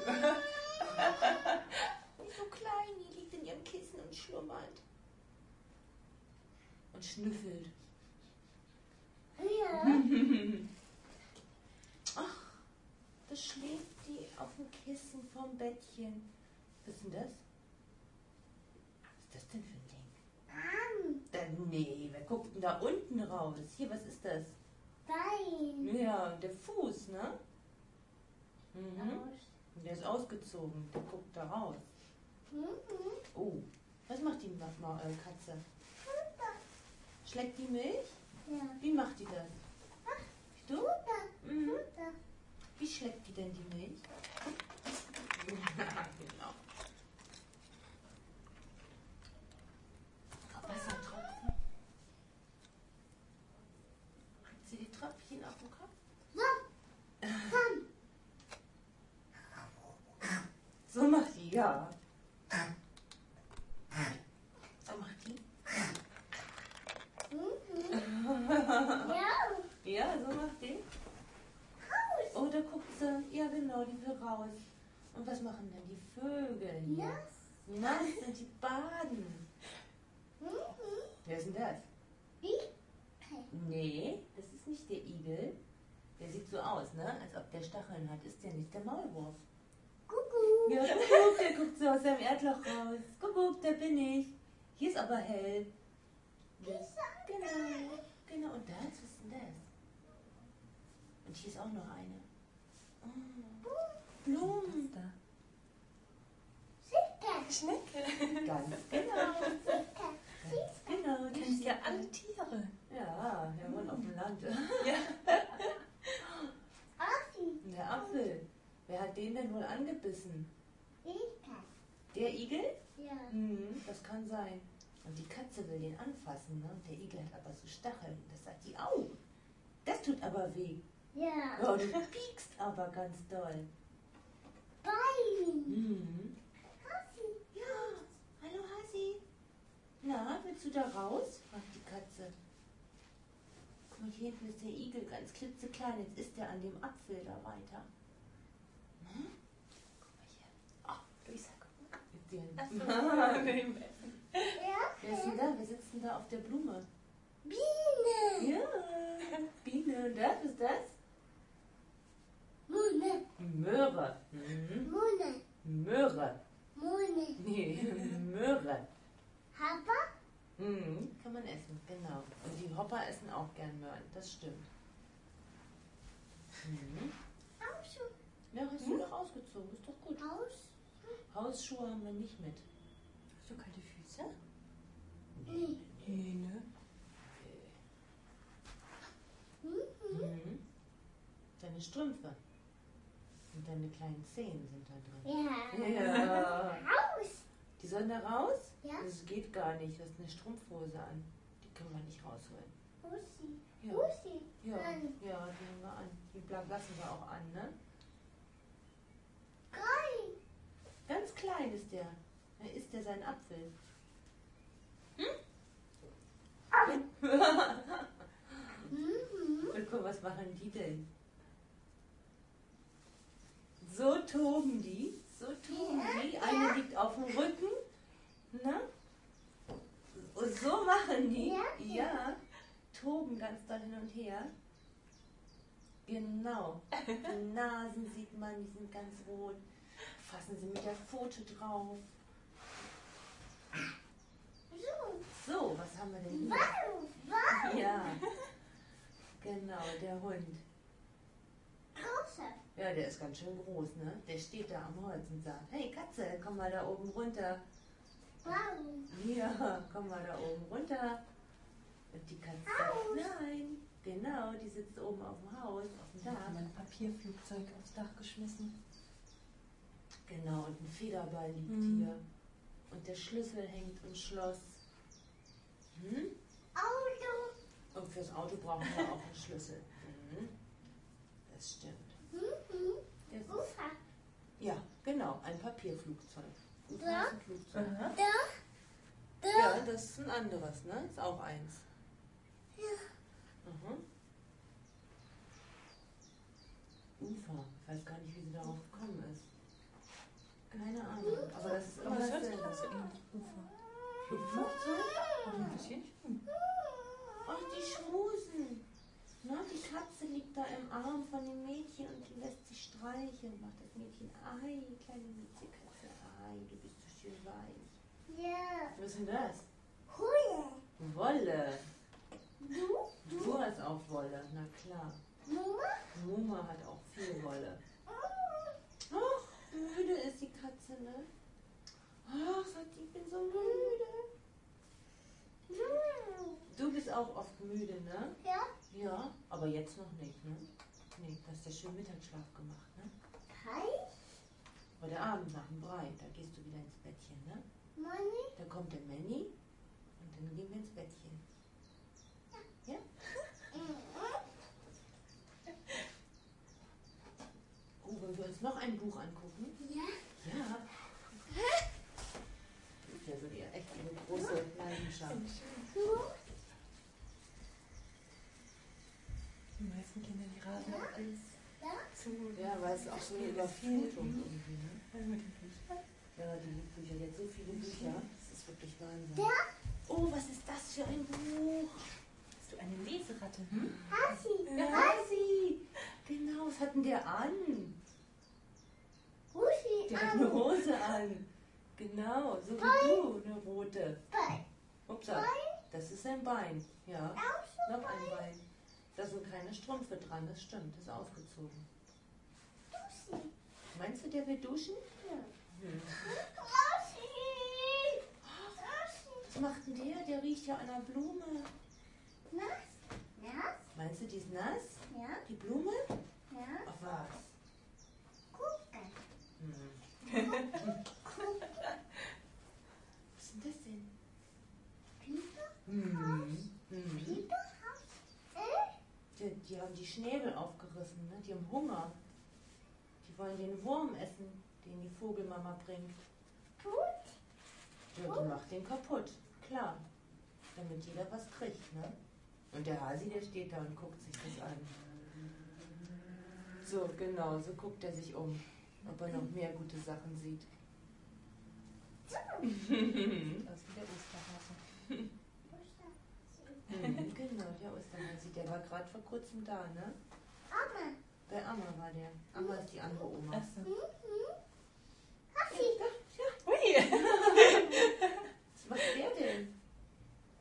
Die ist so klein, die liegt in ihrem Kissen und schlummert. Und schnüffelt. Ja. Ach, da schläft die auf dem Kissen vom Bettchen. Was ist denn das? Was ist das denn für ein Ding? Nee, wer guckt denn da unten raus? Hier, was ist das? Bein. Ja, der Fuß, ne? Und der ist ausgezogen, der guckt da raus. Oh, was macht die Katze? Schlägt die Milch? Ja. Wie macht die das? Du? Futter. Mhm. Futter. Wie schlägt die denn die Milch? Genau. Wassertropfen. Kriegt sie die Tröpfchen auf den Kopf? So macht die, ja. So macht die. Ja. Ja, so macht die. Oh, da guckt sie. Ja, genau, die will raus. Und was machen denn die Vögel hier? Nass. Nass sind die baden. Wer ist denn das? Nee, das ist nicht der Igel. Der sieht so aus, ne? Als ob der Stacheln hat. Ist der nicht der Maulwurf? Kuckuck. Ja, guck, der guckt so aus seinem Erdloch raus. Guck, da bin ich. Hier ist aber hell. Genau, genau. Und das, was ist denn das? Und hier ist auch noch eine. Oh, Blumen. Da. Sitter. Schnecke. Ganz genau. Sitter. Genau, Du die kennst ja steht- alle Tiere. Ja, der wohnt auf dem Land. Ja. Ossi. Der Apfel. Wer hat den denn wohl angebissen? Sitter. Der Igel? Ja. Das kann sein. Und die Katze will den anfassen, ne? Und der Igel hat aber so Stacheln. Das sagt die, au, das tut aber weh. Ja. Oh, du piekst aber ganz doll. Bein. Ossi. Ja, hallo Hasi. Na, willst du da raus? fragt die Katze. Guck mal, hier hinten ist der Igel ganz klitzeklein. Jetzt ist der an dem Apfel da weiter. Hm? Guck mal hier. Oh, Luisa, guck mal. Mit Ach so, mit dem Essen. Ja. Wer ist denn da? Wer sitzt denn da auf der Blume? Kann man essen, genau. Und die Hopper essen auch gern Möhren, das stimmt. Ja, hast du doch ausgezogen, ist doch gut. Hausschuhe haben wir nicht mit. Hast du kalte Füße? Nee. Nee, ne? Deine Strümpfe und deine kleinen Zehen sind da drin. Ja. Ja. Raus. Die sollen da raus? Ja. Das geht gar nicht, du hast eine Strumpfhose an. Die können wir nicht rausholen. Bussi. Ja, Bussi. ja, An. die haben wir an. Die lassen wir auch an, ne? Geil. Ganz klein ist der. Da isst der seinen Apfel. Und guck, was machen die denn? So toben die. So toben die. Eine liegt auf dem Rücken. Na? Und so machen die. Ja. Ja. Toben ganz doll hin und her. Genau. Die Nasen sieht man, die sind ganz rot. Fassen sie mit der Pfote drauf. So. So, was haben wir denn hier? Wow. Ja. Genau, der Hund. Große. Ja, der ist ganz schön groß, ne? Der steht da am Holz und sagt, hey Katze, komm mal da oben runter. Wow. Ja, komm mal da oben runter. Und die Katze sagt, nein. Genau, die sitzt oben auf dem Haus, auf dem Ich habe Dach. mein Papierflugzeug aufs Dach geschmissen. Genau, und ein Federball liegt hier. Und der Schlüssel hängt im Schloss. Auto. Und fürs Auto brauchen wir auch einen Schlüssel. Das stimmt. Das ist, Ufer. ja, genau, ein Papierflugzeug. Ufer Ja. ist ein Flugzeug. Da. Ja, das ist ein anderes, ne? Ist auch eins. Ufer. Ich weiß gar nicht, wie sie darauf gekommen ist. Keine Ahnung. Aber das ist immer Aber es hört sich dasselbe. auch so ähnlich. Ufer. Flugzeug? Auch ein bisschen. Ach, die schmusen. Na, die Katze liegt da im Arm von dem Mädchen und die lässt sich streicheln. Macht das Mädchen, ei, kleine Miezekatze, ei, du bist so schön weich. Ja. Was ist denn das? Hule. Wolle. Du? Du hast auch Wolle, na klar. Mama? Muma hat auch viel Wolle. Ach, müde ist die Katze, ne? Ach, sagt die, ich bin so müde. Du bist auch oft müde, ne? Ja. Ja, aber jetzt noch nicht, ne? Nee, du hast ja schön Mittagsschlaf gemacht, ne? Hi. Heute Abend nach dem Brei, da gehst du wieder ins Bettchen, ne? Money. Da kommt der Manny und dann gehen wir ins Bettchen. Ja? Oh, wollen wir uns noch ein Buch angucken? Ja. Ja. Das ist ja so echt eine große Leidenschaft. Die meisten Kinder, die raten auch alles zu. Ja, weil es auch so eine Überflutung irgendwie, ne? Mit den Büchern. Ja, die Bücher, jetzt so viele Bücher, das ist wirklich Wahnsinn. Ja. Oh, was ist das für ein Buch? Hast du eine Leseratte? Hassi. Ja, Hasi! Genau, was hat denn der an? Husi. Der hat eine Hose an. Genau, so wie du, eine rote. Bein. Upsa, das ist ein Bein. Ja, noch ein Bein. Da sind keine Strümpfe dran, das stimmt, das ist ausgezogen. Husi. Meinst du, der will duschen? Hassi. Was macht denn der? Der riecht ja an einer Blume. Nass. Nass. Meinst du, die ist nass? Ja. Die Blume? Ja. Ach was. Gucken. Gucken. Was ist denn das denn? Pieper. Pieper. Die haben die Schnäbel aufgerissen, ne? Die haben Hunger. Die wollen den Wurm essen, den die Vogelmama bringt. Tut. Ja, die macht den kaputt, klar. Damit jeder was kriegt, ne? Und der Hasi, der steht da und guckt sich das an. So, genau, so guckt er sich um, ob er noch mehr gute Sachen sieht. Aus wie der Osterhase. Genau, der Osterhasi, der war gerade vor kurzem da, ne? Amma. Bei Amma war der. Amma ist die andere Oma. Achso. Hassi. Ui! Was macht der denn?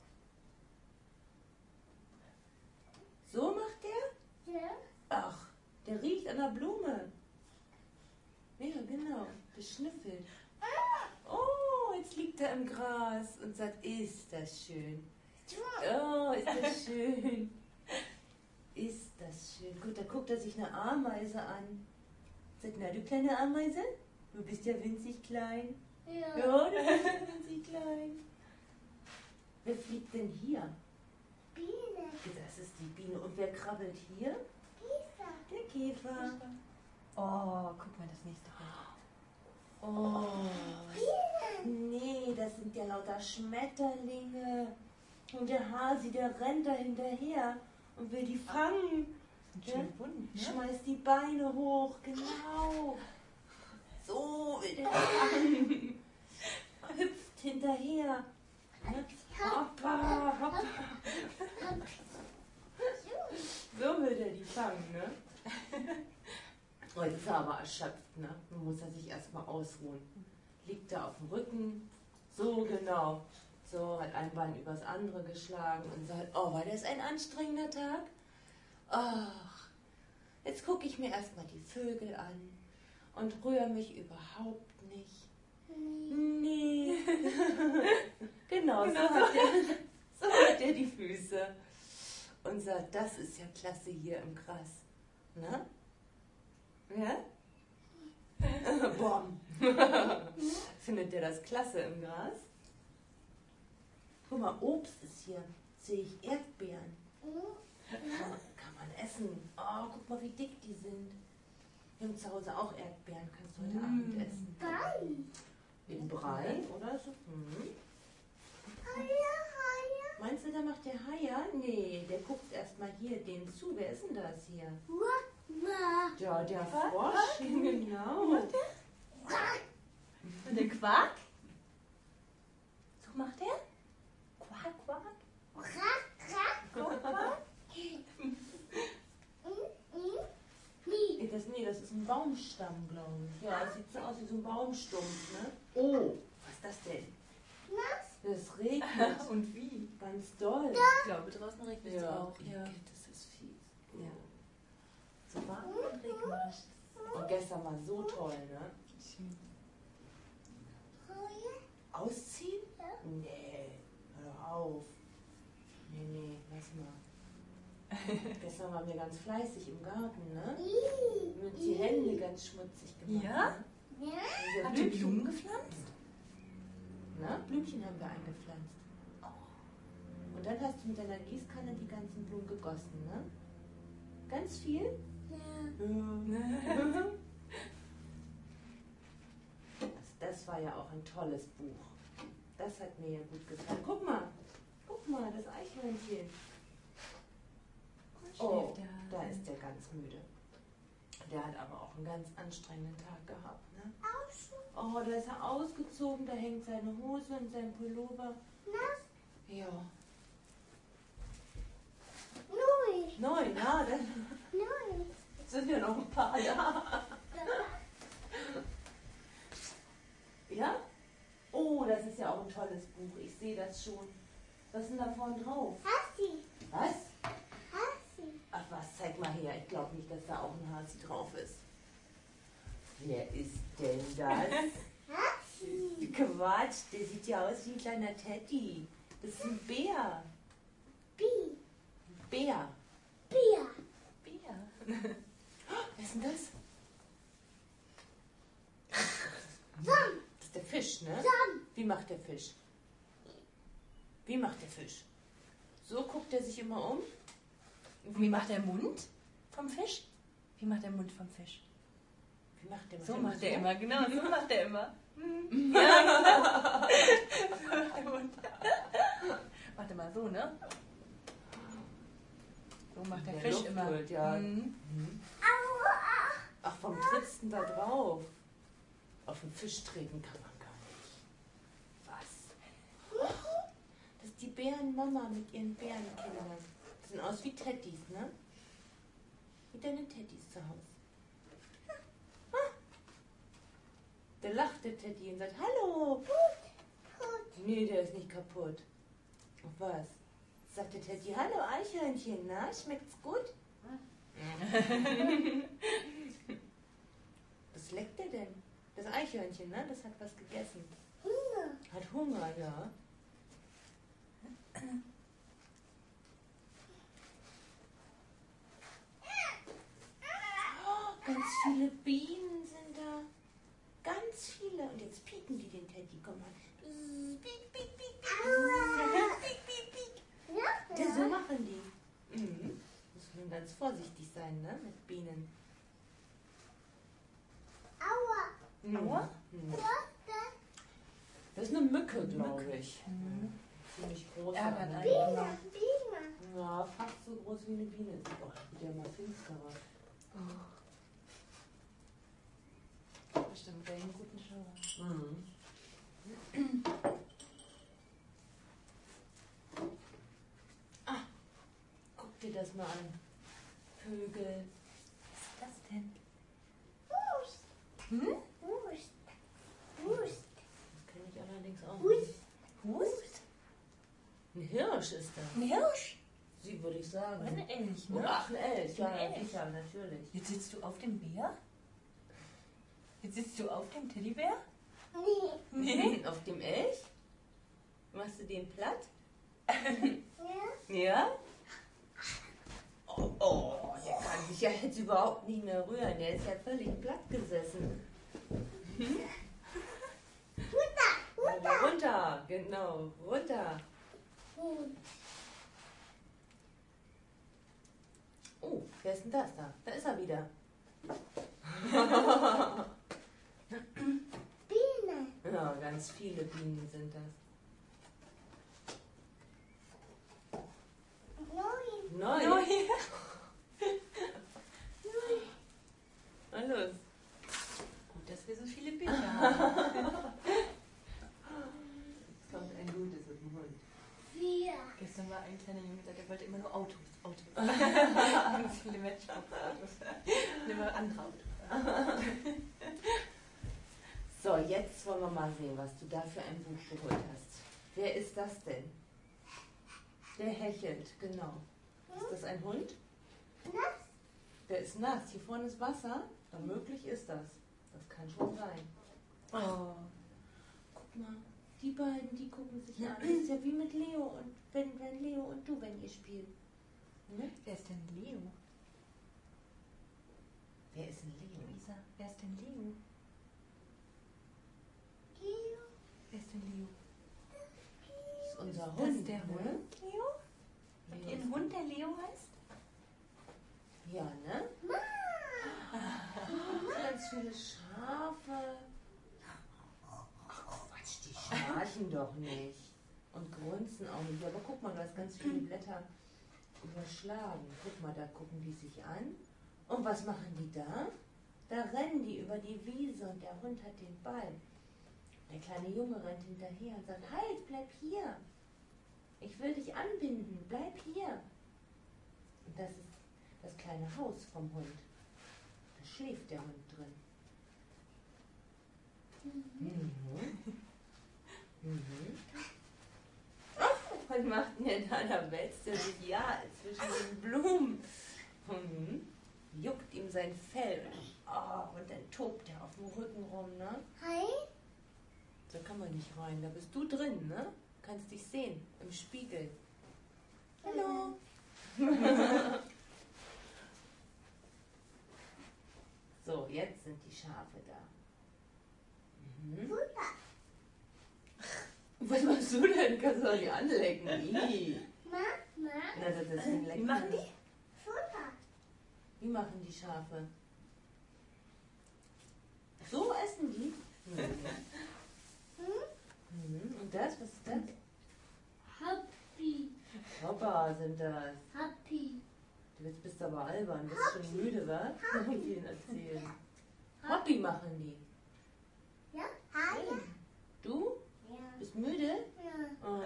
Blume. Ja, genau. Beschnüffelt. Oh, jetzt liegt er im Gras und sagt, ist das schön. Oh, ist das schön. Ist das schön. Gut, da guckt er sich eine Ameise an. Sagt, na du kleine Ameise, du bist ja winzig klein. Ja. Ja, du bist ja winzig klein. Wer fliegt denn hier? Biene. Das ist die Biene. Und wer krabbelt hier? Käfer. Der Käfer. Oh, guck mal, das nächste Bild. Oh, nee, das sind ja lauter Schmetterlinge. Und der Hasi, der rennt da hinterher und will die fangen. Schön gefunden, ne? Schmeißt die Beine hoch, genau. So will der fangen. Hüpft hinterher. Ne? Hoppa, hoppa. So will der die fangen, ne? Oh, jetzt ist er aber erschöpft, ne? Nun muss er sich erstmal ausruhen. Liegt da auf dem Rücken. So, genau. So, hat ein Bein übers andere geschlagen und sagt, oh, war das ein anstrengender Tag? Ach, jetzt gucke ich mir erstmal die Vögel an und rühre mich überhaupt nicht. Nee. Genau, so hat er die Füße. Und sagt, das ist ja klasse hier im Gras. Ne? Ja? Bom. Findet ihr das klasse im Gras? Guck mal, Obst ist hier. Sehe ich Erdbeeren. Kann man essen. Oh, guck mal, wie dick die sind. Wir haben zu Hause auch Erdbeeren. Kannst du heute Abend essen. In Brei oder so? Meinst du, da macht der Haier? Nee, der guckt erstmal hier den zu. Wer ist denn das hier? Ja, der Frosch. Genau. Und der Quark? So macht er? Quack, quack. Nee, das ist ein Baumstamm, glaube ich. Ja, das sieht so aus wie so ein Baumstumpf, ne? Oh, was ist das denn? Das regnet. Und wie? Ganz doll. Ich glaube, draußen regnet es auch. Ja. Das ist fies. Ja. So warm und regnerisch. Und gestern war so toll, ne? Ausziehen? Nee, hör doch auf. Nee, lass mal. Gestern waren wir ganz fleißig im Garten, ne? Mit die Hände ganz schmutzig gemacht. Ja? Ne? Habt ihr Blumen gepflanzt? Na, Blümchen haben wir eingepflanzt. Und dann hast du mit deiner Gießkanne die ganzen Blumen gegossen, ne? Ganz viel? Das war ja auch ein tolles Buch. Das hat mir ja gut gefallen. Guck mal, das Eichhörnchen. Oh, da ist der ganz müde. Der hat aber auch einen ganz anstrengenden Tag gehabt, ne? Oh, da ist er ausgezogen, da hängt seine Hose und sein Pullover. Ja. Neun, ja, dann sind ja noch ein paar da. Ja? Oh, das ist ja auch ein tolles Buch. Ich sehe das schon. Was ist denn da vorne drauf? Was? Ach was, zeig mal her. Ich glaube nicht, dass da auch ein Hasi drauf ist. Wer ist denn das? Quatsch, der sieht ja aus wie ein kleiner Teddy. Das ist ein Bär. Bär. Wer ist denn das? Das ist der Fisch, ne? Wie macht der Fisch? So guckt er sich immer um. Wie macht der Mund vom Fisch? Wie macht der Mund vom Fisch? Wie macht der? So macht er immer, genau, so macht er immer. Ja, genau. Warte mal, so, ne? So macht der Fisch Luft immer. holt, ja. Ach, vom Trittsten da drauf. Auf den Fisch treten kann man gar nicht. Was? Das ist die Bärenmama mit ihren Bärenkindern. Die sehen aus wie Teddys, ne? Wie deine Teddys zu Hause. Der lacht, der Teddy, und sagt, hallo. Nee, der ist nicht kaputt. Auf was? Sagt der Teddy, hallo Eichhörnchen, na, schmeckt's gut? Was leckt der denn? Das Eichhörnchen, ne? Das hat was gegessen. Hunger. Hat Hunger, ja. Oh, ganz viele Bienen sind da. Ganz viele. Und jetzt pieken die den Teddy. Komm mal. Piek, piek, piek, piek. Piek, piek, piek. Ja, Ja, so machen die. Mhm. Muss man ganz vorsichtig sein, ne? Mit Bienen. Aua. Aua? Mhm. Was Das ist eine Mücke, glaube ich. Ziemlich groß. Ärgert Ne? einen. Biene, Biene. Ja, fast so groß wie eine Biene. Oh, das wird ja mal finsterer. Bestimmt einen guten Schauer. Mhm. Ah, guck dir das mal an. Vögel. Was ist das denn? Wurst. Hm? Wurst. Wurst. Das kenne ich allerdings auch Wurst. nicht. Hust? Ein Hirsch ist das. Ein Hirsch? Sie würde ich sagen. Oder ein Elch, Oh, ne? ach, ein Elch. Ja, Ein Elch. sicher, natürlich. Jetzt sitzt du auf dem Bär? Jetzt sitzt du auf dem Teddybär? Nee. Auf dem Elch? Machst du den platt? Ja. Ja? Oh, der kann sich ja jetzt überhaupt nicht mehr rühren. Der ist ja völlig platt gesessen. Runter, genau, runter. Oh, wer ist denn das da? Da ist er wieder. Biene. Ja, ganz viele Bienen sind das. Neun. Neu. Na los. Gut, dass wir so viele Bücher haben. Jetzt kommt ein gutes aus dem Hund. 4. Gestern war ein kleiner Junge, der wollte immer nur Autos. Ganz viele Matchbox-Autos. Und immer andere Autos. So, jetzt wollen wir mal sehen, was du da für ein Buch geholt hast. Wer ist das denn? Der hechelt, genau. Ist das ein Hund? Nass. Der ist nass. Hier vorne ist Wasser. Möglich ist das. Das kann schon sein. Oh. Guck mal, die beiden, die gucken sich an. Das ist ja wie mit Leo und wenn Leo und du, wenn ihr spielt. Ne? Wer ist denn Leo? Wer ist ein Leo? Luisa, wer ist denn Leo? Leo. Wer ist denn Leo? Das ist unser Das Hund. ist der ne? Hund, Leo? Habt ihr einen Hund, der Leo heißt? Ja, ne? Ganz viele Schafe. Ach Quatsch, die schnarchen doch nicht. Und grunzen auch nicht. Aber guck mal, du hast ganz viele Blätter überschlagen. Guck mal, da gucken die sich an. Und was machen die da? Da rennen die über die Wiese und der Hund hat den Ball. Der kleine Junge rennt hinterher und sagt, halt, bleib hier. Ich will dich anbinden, bleib hier. Und das ist das kleine Haus vom Hund. Da schläft der Hund drin. Mhm. Mhm. Oh, was macht denn der da? Da wälzt er sich ja zwischen den Blumen. Mhm. Juckt ihm sein Fell. Oh, und dann tobt er auf dem Rücken rum, ne? Hi. Da kann man nicht rein. Da bist du drin, ne? Kannst dich sehen im Spiegel. Hallo. So, jetzt sind die Schafe da. Mhm. Was machst du denn? Kannst du doch nicht anlecken. Ih. Mama. Na, das sind lecker. Wie machen die? Futter. Wie machen die Schafe? So essen die? Mhm. Und das? Was ist das? Happy. Hoppa sind das. Happy. Jetzt bist du aber albern. Bist schon müde, wa? Viel erzählen. Hobby machen die. Ja? Hi. Du? Ja. Bist müde? Ja. Oh.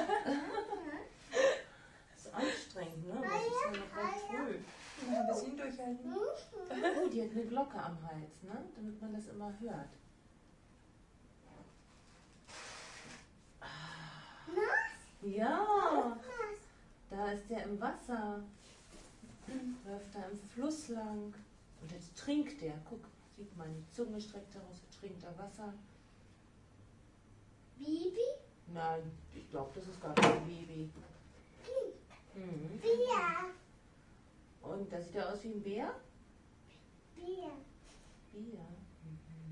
Das ist anstrengend, ne? Das ist ja noch recht früh. Noch ein bisschen durchhalten. Oh, die hat eine Glocke am Hals, ne? Damit man das immer hört. Ja, da ist der im Wasser. Läuft da im Fluss lang. Und jetzt trinkt der. Guck, Sieht man die Zunge streckt heraus, trinkt er Wasser. Baby? Nein, ich glaube, das ist gar kein Baby. Mhm. Bär. Und da sieht er aus wie ein Bär? Bär. Bär. Mhm.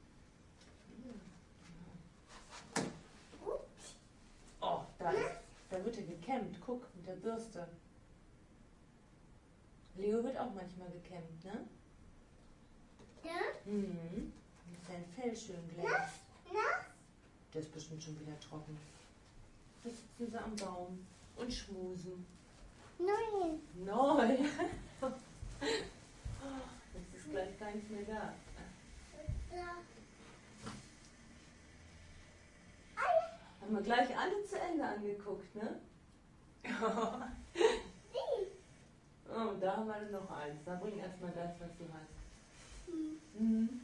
Bär. Ups. Oh, da wird er gekämmt. Guck, mit der Bürste. Leo wird auch manchmal gekämmt, ne? Ja? Mhm. Mit seinem Fell schön glänzt. Na? Der ist bestimmt schon wieder trocken. Da sitzen sie am Baum und schmusen. Nein. Neu. Jetzt ist gleich gar nicht mehr da. Ja. Haben wir gleich alle zu Ende angeguckt, ne? Oh, da haben wir noch eins. Da bring erstmal das, was du hast. Mhm.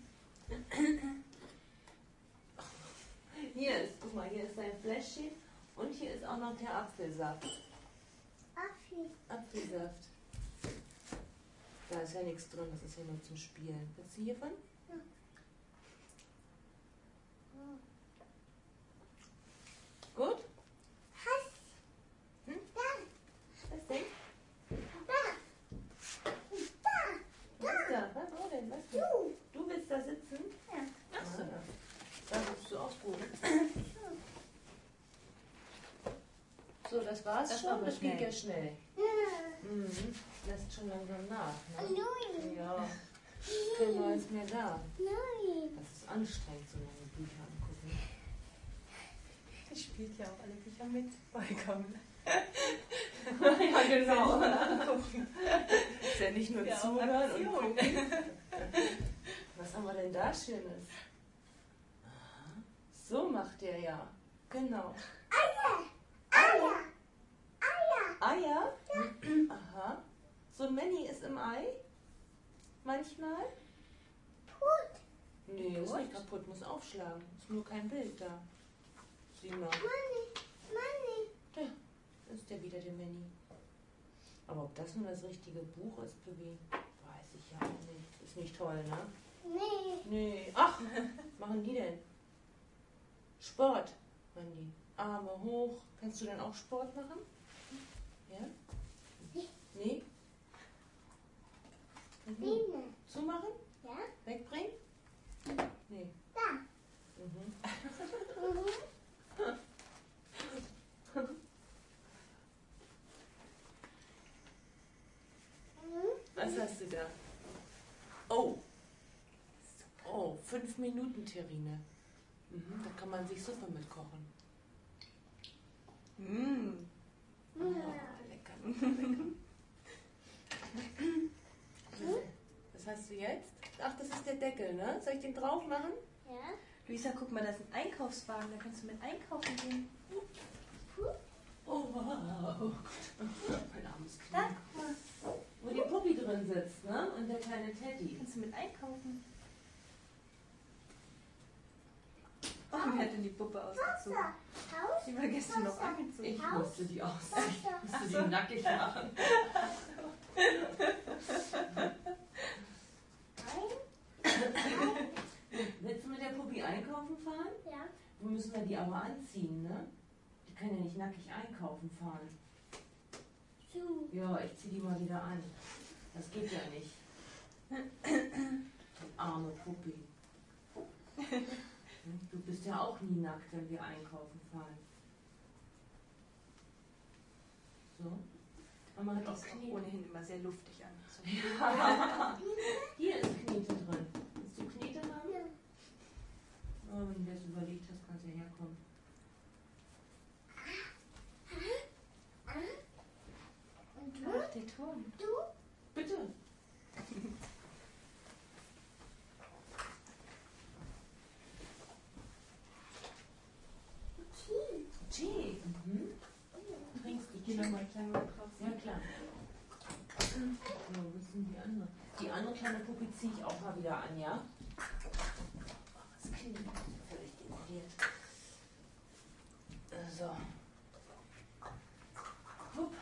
Guck mal, hier ist dein Fläschchen und hier ist auch noch der Apfelsaft. Apfelsaft. Da ist ja nichts drin, das ist ja nur zum Spielen. Willst du hiervon? Ja. Gut? Hast Hm? da. Was denn? Da. Was ist da? Was? Wo denn? Was denn? Du willst da sitzen? Ja. Ach so. Da willst du ausprobieren. So, das war's Das schon. war aber Das ging schnell. ja schnell. Mhm. Lässt schon langsam nach. Ne? Nein. Ja. Kein Neues mehr da. Nein. Das ist anstrengend, so lange Bücher angucken. Ich spielt ja auch alle Bücher mit. Vollkommen. Ja, genau. Ist ja nicht nur Ja, auch zuhören und Aktion. gucken. Was haben wir denn da Schönes? Aha. So macht der ja. Genau. Eier. Eier? Aha. So ein Manny ist im Ei? Manchmal? Put. Nee, ist nicht kaputt, muss aufschlagen. Ist nur kein Bild da. Sieh mal, Money. da ist der wieder, der Manny. Aber ob das nun das richtige Buch ist, Pippi, weiß ich ja auch nicht. Ist nicht toll, ne? Nee. Nee. Ach, was machen die denn? Sport, machen die. Arme hoch. Kannst du dann auch Sport machen? Ja? Nee? Mhm. Biene. Zumachen? Ja? Wegbringen? Nee. Da. Mhm. Was hast du da? Oh. Oh, 5 Minuten Terrine. Mhm, da kann man sich Suppe mit kochen. Mm. Oh, lecker. Was hast du jetzt? Ach, das ist der Deckel, ne? Soll ich den drauf machen? Ja? Luisa, guck mal, da ist ein Einkaufswagen, da kannst du mit einkaufen gehen. Oh, wow. Mein armes Da, Kind. guck mal, Wo die Puppi drin sitzt, ne? Und der kleine Teddy. kannst du mit einkaufen. Oh, wer hat denn die Puppe ausgezogen? Haus. Die war gestern noch angezogen. Ich Haus? musste die ausziehen. Ich Wasser. musste die nackig machen. Willst du mit der Puppi einkaufen fahren? Ja. Dann müssen wir die aber anziehen, ne? Die können ja nicht nackig einkaufen fahren. Zu. Ja, ich zieh die mal wieder an. Das geht ja nicht. Die arme Puppi. Du bist ja auch nie nackt, wenn wir einkaufen fahren. So. Mama hat Die auch ist Knete. ohnehin immer sehr luftig an. Hier ist Knete drin. Willst du Knete haben? Ja. Oh, wenn du das überlegt hast, kannst du ja herkommen. Und du? Ach, der Turm. Du? Bitte. Okay. Tee. Mhm. Trinkst du Geh Tee? noch mal klein mal drauf. Ja, klar. So, wo ist denn die andere? Die andere kleine Puppe ziehe ich auch mal wieder an, ja? Das Kind ist völlig dekoriert. So. Hup.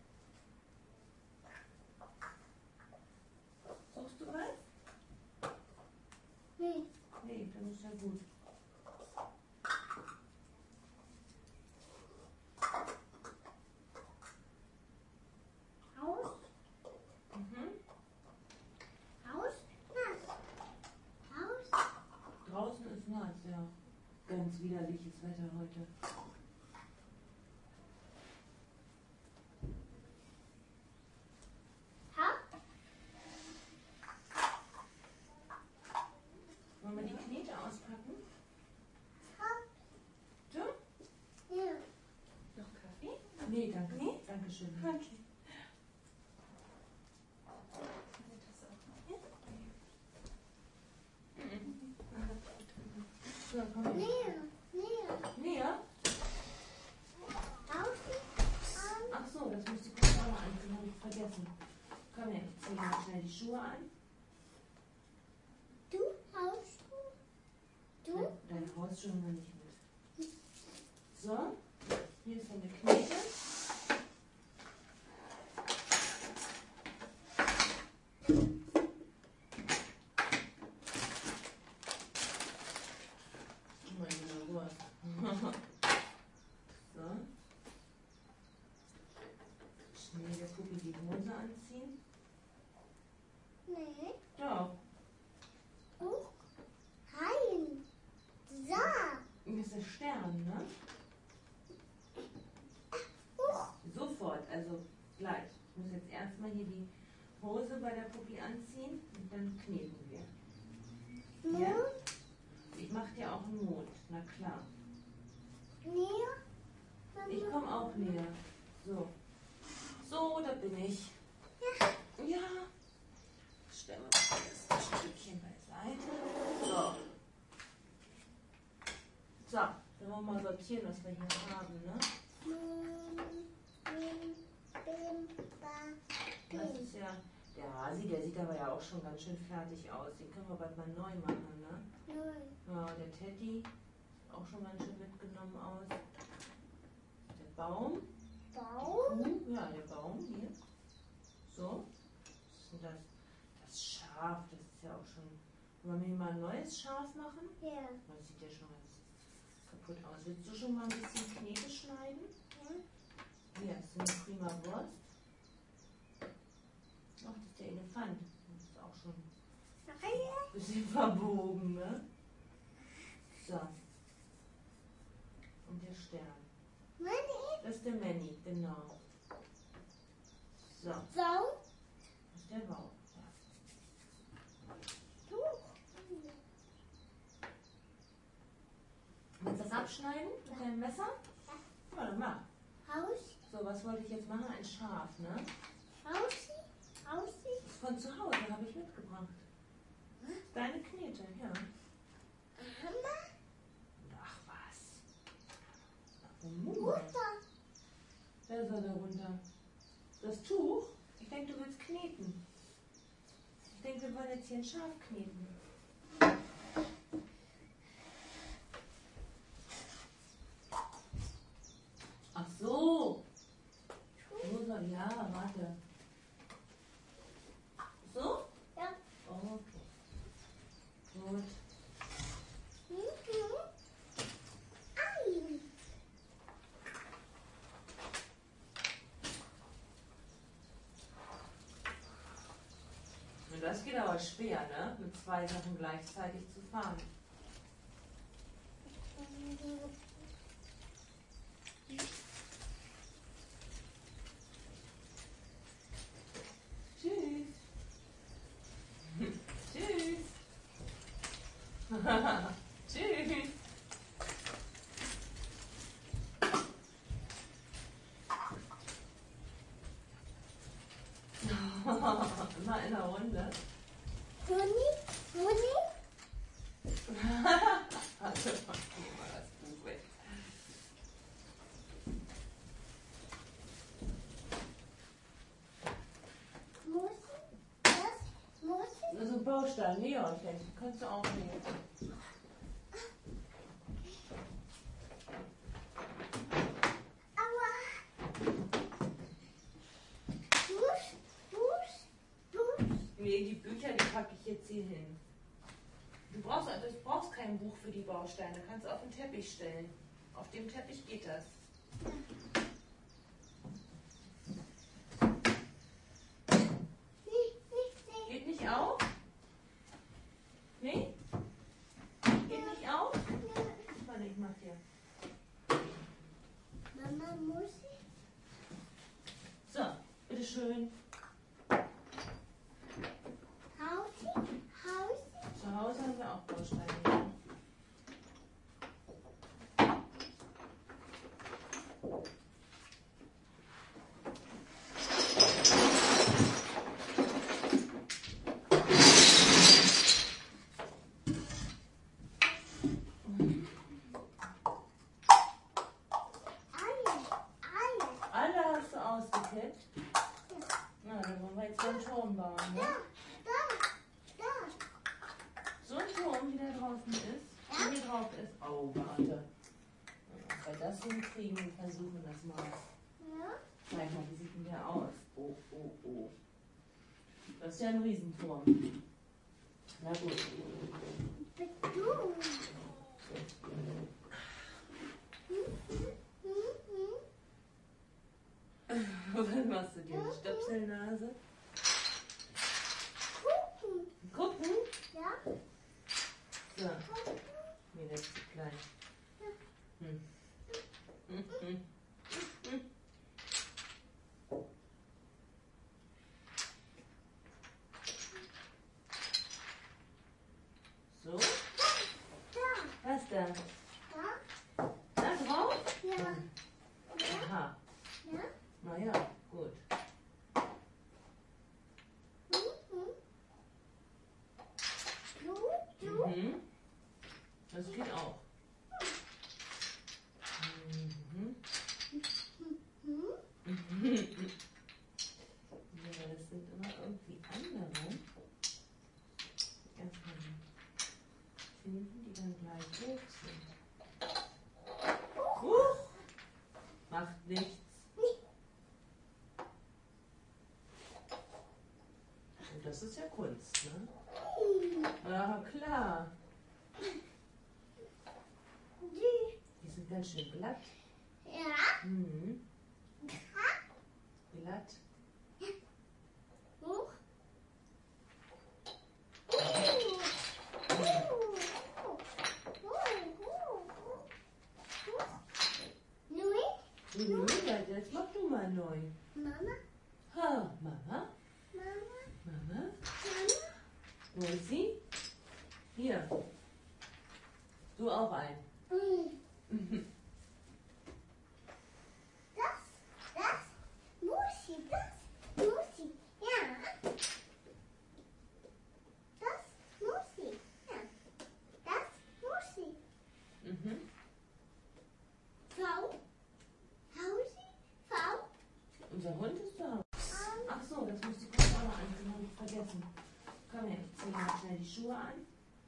Suchst du was? fürchterliches Wetter heute. Wollen wir die Knete auspacken? Du? Ja. Noch Kaffee? Nee, danke. Nee? Dankeschön. Okay. Eine Tasse auch noch. Ja? So, komm her. Näher. Näher? Außen. Ach so, das muss die Kunden auch noch anziehen, habe ich vergessen. Komm her, ich ziehe mal schnell die Schuhe an. Du. Hausschuhe. Du. Deine Hausschuhe noch nicht mit. So, hier ist eine Knete. Meine Ruhe. So. Schnell der Puppi die Hose anziehen. Nee. Doch. Rein. So. Das ist der Stern, ne? Sofort, also gleich. Ich muss jetzt erstmal hier die Hose bei der Puppi anziehen und dann kneten wir. Ja? Ich mache dir auch einen Mond, na klar. Näher. Ich komme auch näher. So. So, da bin ich. Ja. Stellen wir mal das Stückchen beiseite. So. So, dann wollen wir mal sortieren, was wir hier haben, ne? Das ist ja, der Hasi, der sieht aber ja auch schon ganz schön fertig aus. Den können wir bald mal neu machen, ne? Ja, der Teddy sieht auch schon ganz schön mitgenommen aus. Der Baum. Ja, der Baum hier. So. Was ist denn das? Das Schaf, das ist ja auch schon. Wollen wir hier mal ein neues Schaf machen? Ja. Das sieht ja schon ganz kaputt aus. Willst du schon mal ein bisschen Knete schneiden? Hier hast du eine prima Wurst. Ach, das ist der Elefant. Das ist auch schon ein bisschen verbogen, ne? So. Und der Stern. Das ist der Manny, genau. So, das ist der Baum. Ja. Willst du das abschneiden mit deinem Messer? Ja, dann mach. So, was wollte ich jetzt machen? Ein Schaf, ne? Von zu Hause habe ich mitgebracht. Deine Knete, ja. Ach was. Wer soll da runter? Das Tuch? Ich denke, du willst kneten. Ich denke, wir wollen jetzt hier ein Schaf kneten. Ach so. Ja, warte. So? Ja. Okay. Gut. Und das geht aber schwer, ne? Mit zwei Sachen gleichzeitig zu fahren. Tschüss. Tschüss. Tschüss. Immer in der Runde. Also, mach mal das Buch weg. Also Baustein, Leon, ich denke, kannst du auch nehmen. Nee, die Bücher, die packe ich jetzt hier hin. Du brauchst kein Buch für die Bausteine, kannst du auf den Teppich stellen. Auf dem Teppich geht das. Geht nicht auf? Nee? Geht nicht auf? Warte, ich mach dir. muss ich? So, bitteschön. Hausi? Zu Hause haben wir auch Bausteine. Alle hast du ausgekippt? Na, dann wollen wir jetzt einen Turm bauen, ne? So ein Turm, wie der draußen ist, wie hier drauf ist. Oh, warte. Ob wir das hinkriegen, wir versuchen das mal. Zeig mal, wie sieht denn der aus? Oh, oh, oh. Das ist ja ein Riesenturm. Na gut. Was machst du dir? Eine Stöpselnase? Gucken? So. Nee, der ist zu klein. So. Was da? Da drauf? Aha. Na ja, gut. Mhm. Das geht auch. Mhm. Ja, das sind immer irgendwie andere. Erstmal finden, die dann gleich hoch sind. Macht nichts. Und das ist ja Kunst, ne? Ja, klar. Die sind ganz schön glatt. Mhm. Glatt. Jetzt mach du mal neu. Ha, Mama? Mama? Wo ist sie? Hier. Du auch ein. Mhm. Unser Hund ist zu Hause. Ach so, das musst du kurz auch noch anziehen, habe ich vergessen. Komm her, ich ziehe mal schnell die Schuhe an.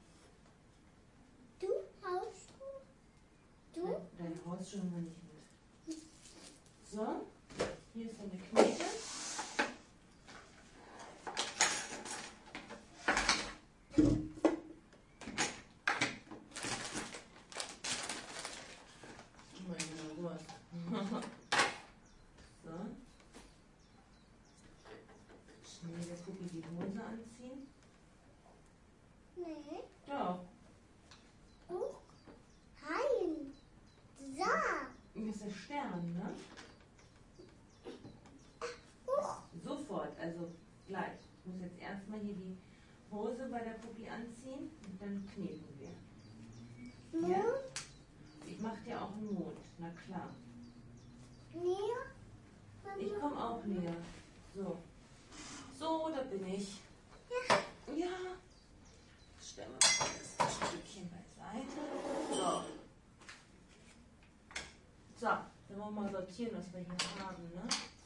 Deine Hausschuhe mal nicht mit. So, hier ist deine Knete. Meine Wurst. So. Schnell der Puppi die Hose anziehen. Doch. Das ist der Stern, ne? Sofort, also gleich. Ich muss jetzt erstmal hier die Hose bei der Puppi anziehen und dann kneten wir. Ja? Ich mache dir auch einen Mond, na klar. Ich komme auch näher. So. So, da bin ich. Ja. Stellen wir mal das Stückchen beiseite. So. So, dann wollen wir mal sortieren, was wir hier haben, ne?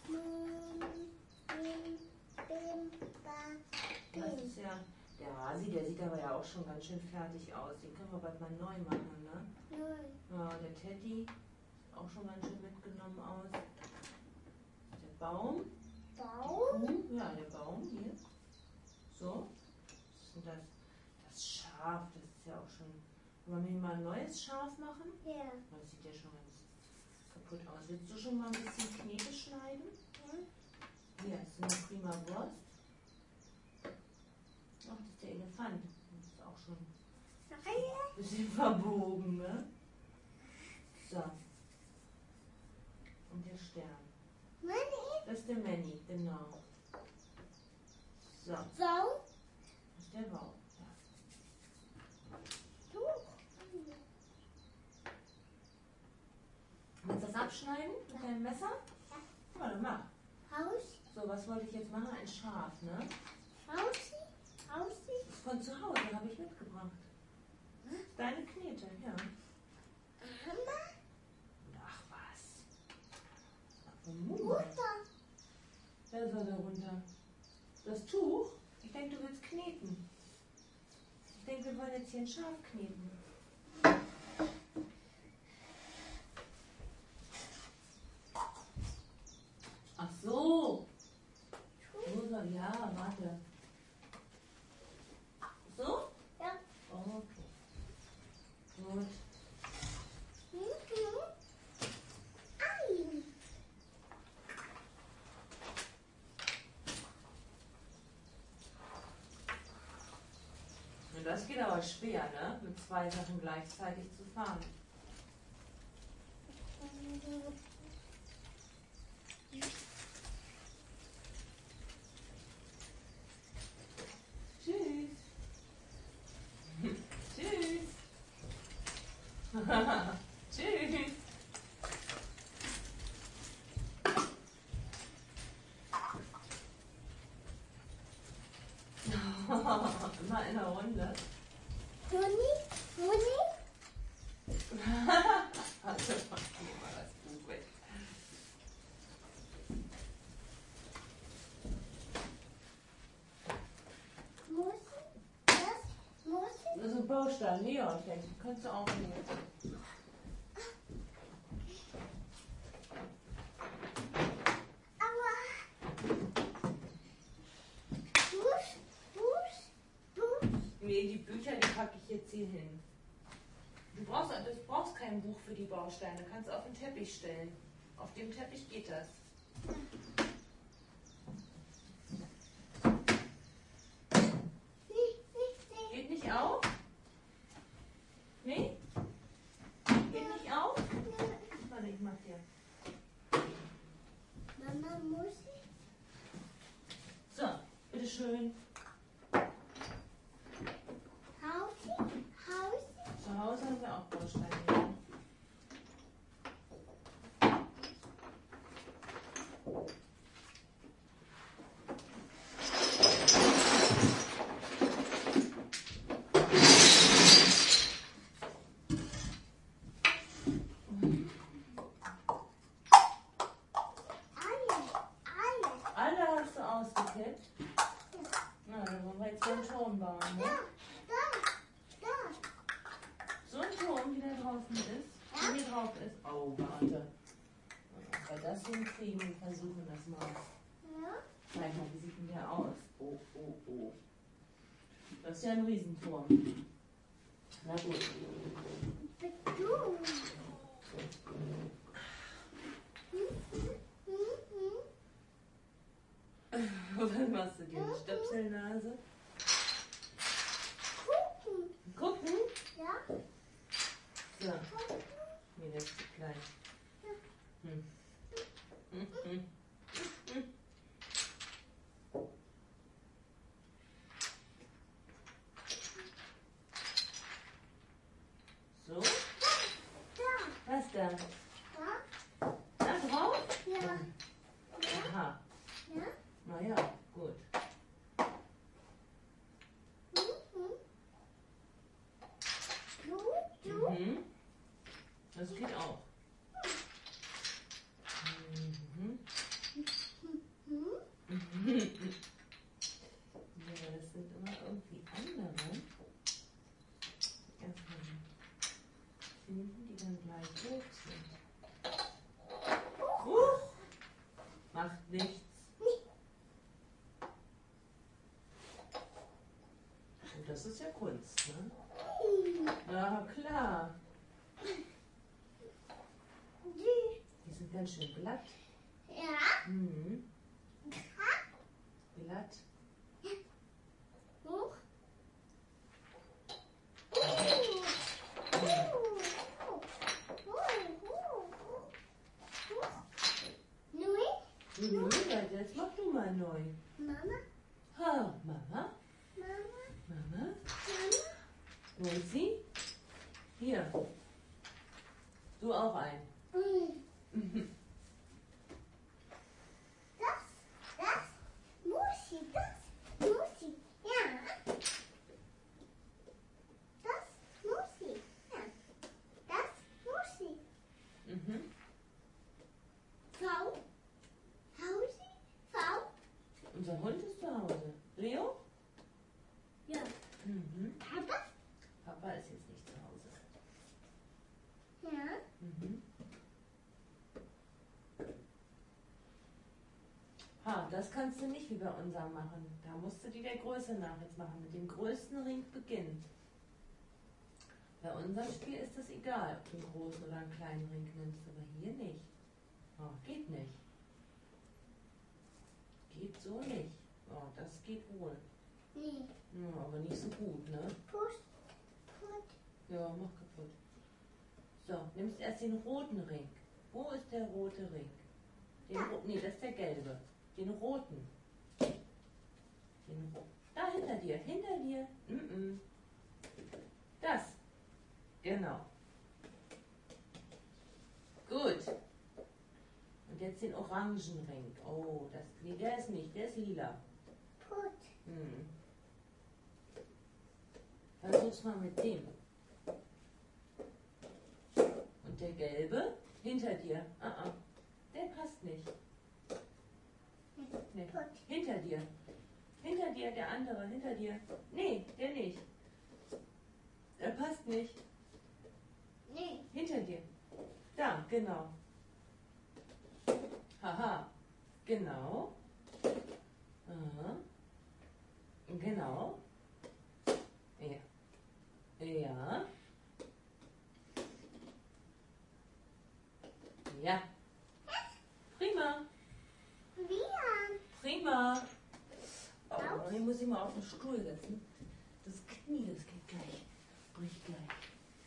Das ist ja, der Hasi, der sieht aber ja auch schon ganz schön fertig aus. Den können wir bald mal neu machen, ne? Ja, der Teddy sieht auch schon ganz schön mitgenommen aus. Der Baum. Ja, der Baum hier. So. Und das Schaf, das ist ja auch schon. Wollen wir hier mal ein neues Schaf machen? Ja. Das sieht ja schon ganz kaputt aus. Willst du schon mal ein bisschen Knete schneiden? Hier ist eine prima Wurst. Ach, das ist der Elefant. Das ist auch schon ein bisschen verbogen, ne? So. der Stern. Manni. Das ist der Manny, genau. So, das So. ist der Bauch. Ja. Du. Willst du das abschneiden mit deinem Messer? Ja, dann mach. Haus. So, was wollte ich jetzt machen? Ein Schaf, ne? Hausi. Hausi. Von zu Hause habe ich mitgebracht. Deine Knete, ja. Mama. Ach was. Mutter. Mutter. Wer soll da runter? Das Tuch? Ich denke, du willst kneten. Ich denke, wir wollen jetzt hier ein Schaf kneten. Ach so. Ja, warte. So? Ja. Okay. Gut. Ein. Und das geht aber schwer, ne? Mit zwei Sachen gleichzeitig zu fahren. Tschüss. Tschüss. Tschüss. Immer in der Runde. Huni. Huni. Also, geh mal das Buch weg. Muss. Das. Muss. Das ist ein Baustein, Leon, denke ich. Kannst du auch nehmen. Aber. Busch. Busch. Busch. Nee, die Bücher, die packe ich jetzt hier hin. Du brauchst kein Buch für die Bausteine. Kannst auf den Teppich stellen. Auf dem Teppich geht das. Geht nicht auf? Nee? Geht nicht auf? Warte, ich mach dir. Mama muss. So, bitteschön. Hausi. Hausi. Zu Hause haben wir auch Bausteine. Ja. Alle hast du ausgekippt? Na, dann wollen wir jetzt so einen Turm bauen. Ne? Da. So ein Turm, wie der draußen ist, wie hier drauf ist. Oh, warte. Wenn wir das hinkriegen, wir versuchen das mal. Ja. Zeig mal, wie sieht denn der aus? Oh, oh, oh. Das ist ja ein Riesenturm. Na gut. Du. Was machst du dir? Eine Stöpselnase? Gucken. Gucken? Ja. So. Nee, das ist zu klein. Hm. Hm, hm. Hm. So. Was da? Da. Da drauf? Ja. Aha. Ja. Naja, gut. Du. Mhm. Das geht auch. Mhm. Ja, das sind immer irgendwie andere. Erstmal finden, die dann gleich hoch sind. Macht nichts. Und das ist ja Kunst, ne? Ja, klar. Die sind ganz schön glatt. Ja. Mhm. Glatt. Hoch. Jetzt mach du mal neu. Mama, Ha, Mama, Mama, Mama. Mama. Wo ist sie? Hier. Du auch ein. Mhm. Das muss ich, ja. Das muss ich, ja. Das muss ich. Mhm. Frau, Hausi, Frau. Unser Hund ist zu Hause. Leo? Ja. Mhm. Papa? Papa ist jetzt nicht zu Hause. Ja. Mhm. Ha, das kannst du nicht wie bei unserem machen. Da musst du die der Größe nach jetzt machen. Mit dem größten Ring beginnen. Bei unserem Spiel ist das egal, ob du einen großen oder einen kleinen Ring nimmst, aber hier nicht. Oh, geht nicht. Geht so nicht. Oh, das geht wohl. Nee. Ja, aber nicht so gut, ne? Pust, Put. Ja, mach kaputt. So, nimmst erst den roten Ring. Wo ist der rote Ring? Nee, das ist der gelbe. Den roten. Da hinter dir, hinter dir. Das. Genau. Gut. Und jetzt den orangen Ring. Oh, nee, der ist nicht, der ist lila. Put. Versuch's mal mit dem. Und der gelbe hinter dir. Der passt nicht. Nee. Put. Hinter dir. Hinter dir, der andere, hinter dir. Nee, der nicht. Der passt nicht. Nee. Hinter dir. Da, genau. Haha. Genau. Aha. Genau. Ja. Ja. Ja. Prima. Wir. Prima. Oh, den muss ich mal auf den Stuhl setzen. Das Knie, das geht gleich. Bricht gleich.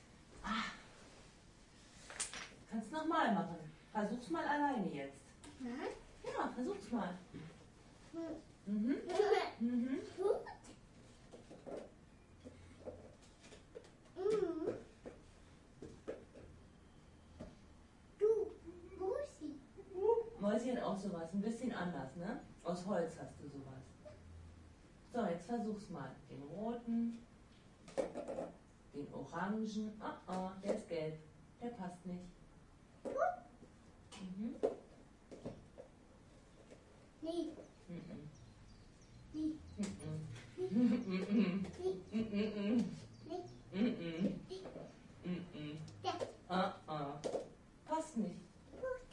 Kannst nochmal machen. Versuch's mal alleine jetzt. Nein. Ja, versuch's mal. Mhm. Put. Du, Musi. Mäuschen hat auch sowas, ein bisschen anders, ne? Aus Holz hast du sowas. So, jetzt versuch's mal. Den roten, den orangen. Der ist gelb. Der passt nicht. Nee. Mhm. Nee. Mhm. Nee. Passt nicht. Put.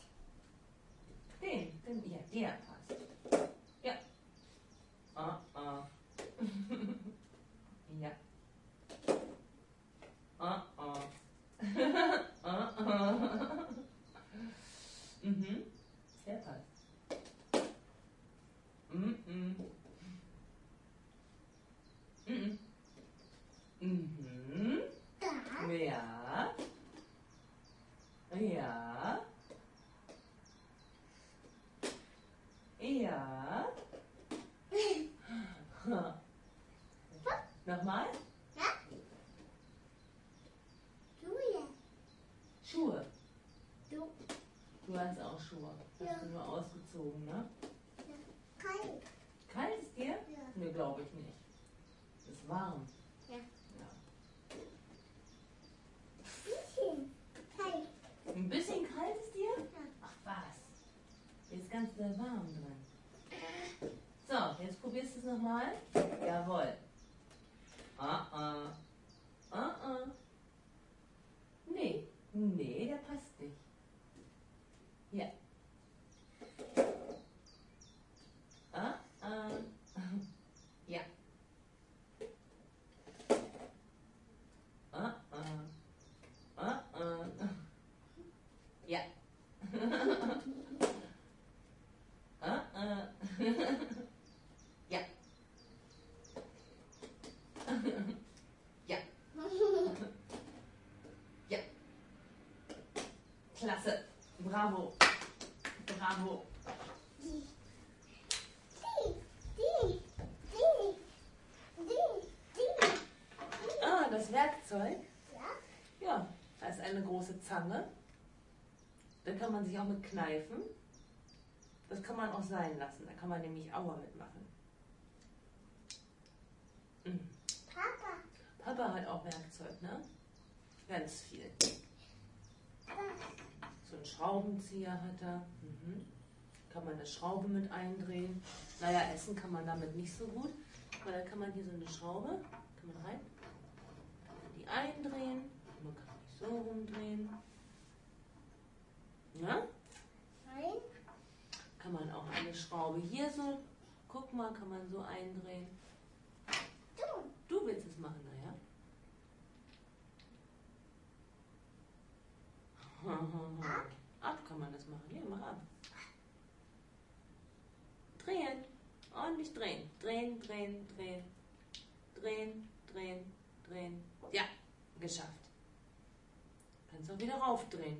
Ja, der passt. Ja. Ja. Der passt. Da. Ja. Ja. Ja. Nochmal? Ja. Du jetzt. Schuhe. Du. Du hast auch Schuhe. Hast Ja. du nur ausgezogen, ne? Kalt. Kalt ist dir? Ja. Ne, glaube ich nicht. Ist warm. Ja. Ja. Bisschen. Kalt. Ein bisschen kalt ist dir? Ja. Ach was. Hier ist ganz sehr warm drin. So, jetzt probierst du es nochmal. Jawohl. Nee, der passt nicht. Ja. Ja. Ja. Ja. Ja. Ja. Klasse. Bravo. Bravo. Werkzeug? Ja. Ja, da ist eine große Zange. Da kann man sich auch mit kneifen. Das kann man auch sein lassen. Da kann man nämlich Aua mitmachen. Mhm. Papa. Papa hat auch Werkzeug, ne? Ganz viel. So einen Schraubenzieher hat er. Mhm. Kann man eine Schraube mit eindrehen. Naja, essen kann man damit nicht so gut. Aber da kann man hier so eine Schraube, kann man rein, kann man die eindrehen. Man kann die so rumdrehen. Ja? Nein. Kann man auch eine Schraube hier so, guck mal, kann man so eindrehen. Du willst es machen, naja? Ab kann man das machen. Hier, mach ab. Drehen. Ordentlich drehen. Drehen, drehen, drehen. Drehen, drehen, drehen. Ja, geschafft. Kannst auch wieder raufdrehen.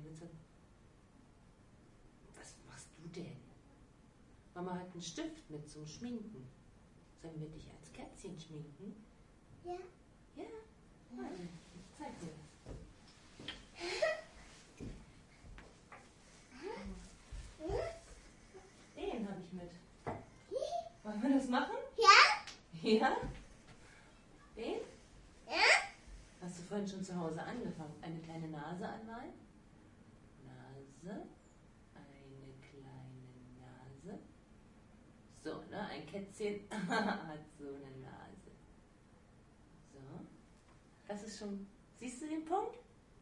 Was machst du denn? Mama hat einen Stift mit zum Schminken. Sollen wir dich als Kätzchen schminken? Ja. Ja. Also, ich zeig dir das. Den habe ich mit. Wollen wir das machen? Ja. Ja? Den? Ja. Hast du vorhin schon zu Hause angefangen? Eine kleine Nase anmalen? Nase. Eine kleine Nase. So, ne? Ein Kätzchen hat so eine Nase. So. Das ist schon. Siehst du den Punkt?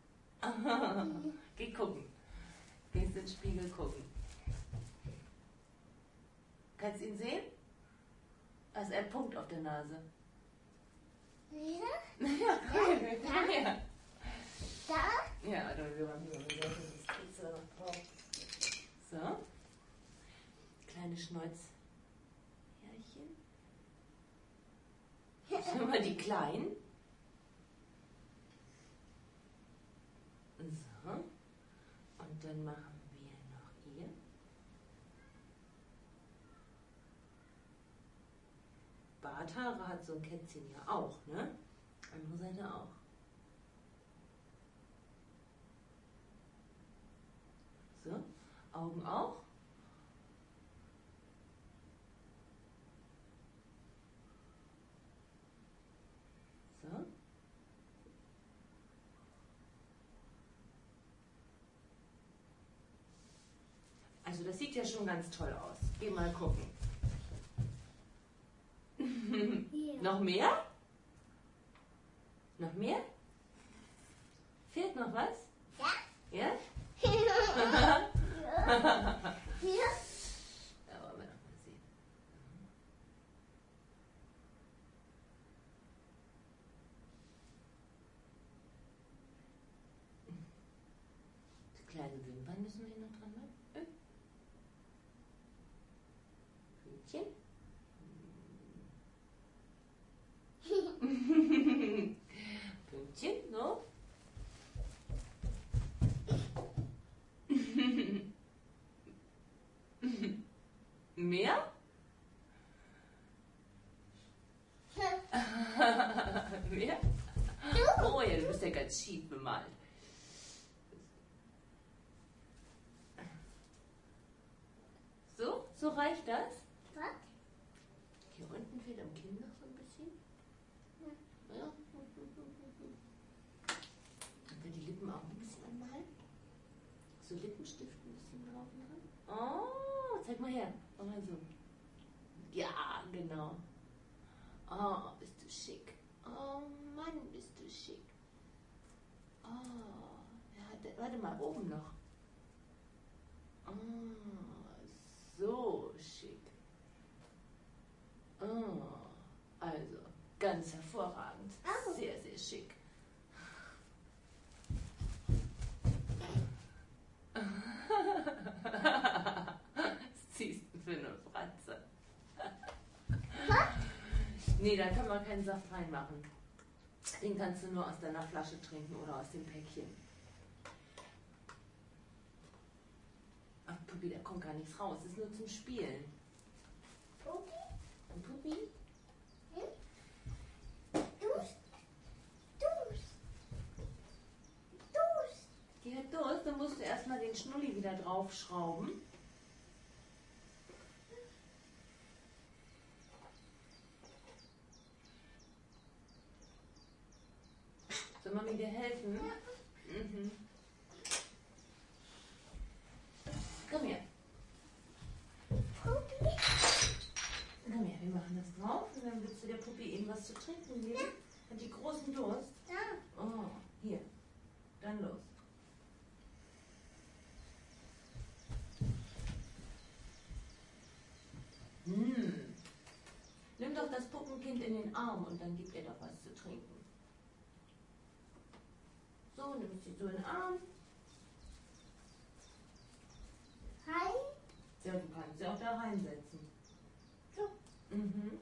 Geh gucken. Gehst in den Spiegel gucken. Kannst du ihn sehen? Da ist ein Punkt auf der Nase. Ja. Ja, komm her. Da. Ja, oder wir machen so das Pizza noch drauf. So. Kleine Schnäuzhärchen. Schon mal die kleinen. So. Und dann machen wir noch hier. Barthaare hat so ein Kätzchen ja auch, ne? Andere Seite auch. So, Augen auch. So. Also das sieht ja schon ganz toll aus. Geh mal gucken. Ja. Noch mehr? Noch mehr? Fehlt noch was? Ja. Ja? Ja. Ja. Da wollen wir noch mal sehen. Die kleinen Wimpern müssen wir hier noch dran machen. Hütchen. Pünktchen, so. Mehr? Mehr? Oh ja, du bist ja ganz schief bemalt. So? So reicht das? Was? Hier unten fehlt am Kinn noch so ein bisschen. Ja. Dann wir die Lippen auch ein bisschen anmalen. So Lippenstift ein bisschen drauf machen. Oh, zeig mal her. Mach mal so. Ja, genau. Oh, bist du schick. Oh Mann, bist du schick. Oh, ja, warte mal, oben noch. Oh, so schick. Oh, also, ganz hervorragend. Au. Sehr, sehr schick. Was ziehst du für eine Fratze? Nee, da kann man keinen Saft reinmachen. Den kannst du nur aus deiner Flasche trinken oder aus dem Päckchen. Ach, Puppi, da kommt gar nichts raus. Das ist nur zum Spielen. Okay. Und Puppi? Du. erstmal den Schnulli wieder draufschrauben. Soll Mami dir helfen? Mhm. Komm her. Komm her, wir machen das drauf und dann willst du der Puppi eben was zu trinken geben. Hat die großen Durst? Ja. Oh, hier. Dann los. Nimm doch das Puppenkind in den Arm und dann gib ihr doch was zu trinken. So, nimm sie so in den Arm. Hi. Ja, du kannst sie auch da reinsetzen. So. Mhm.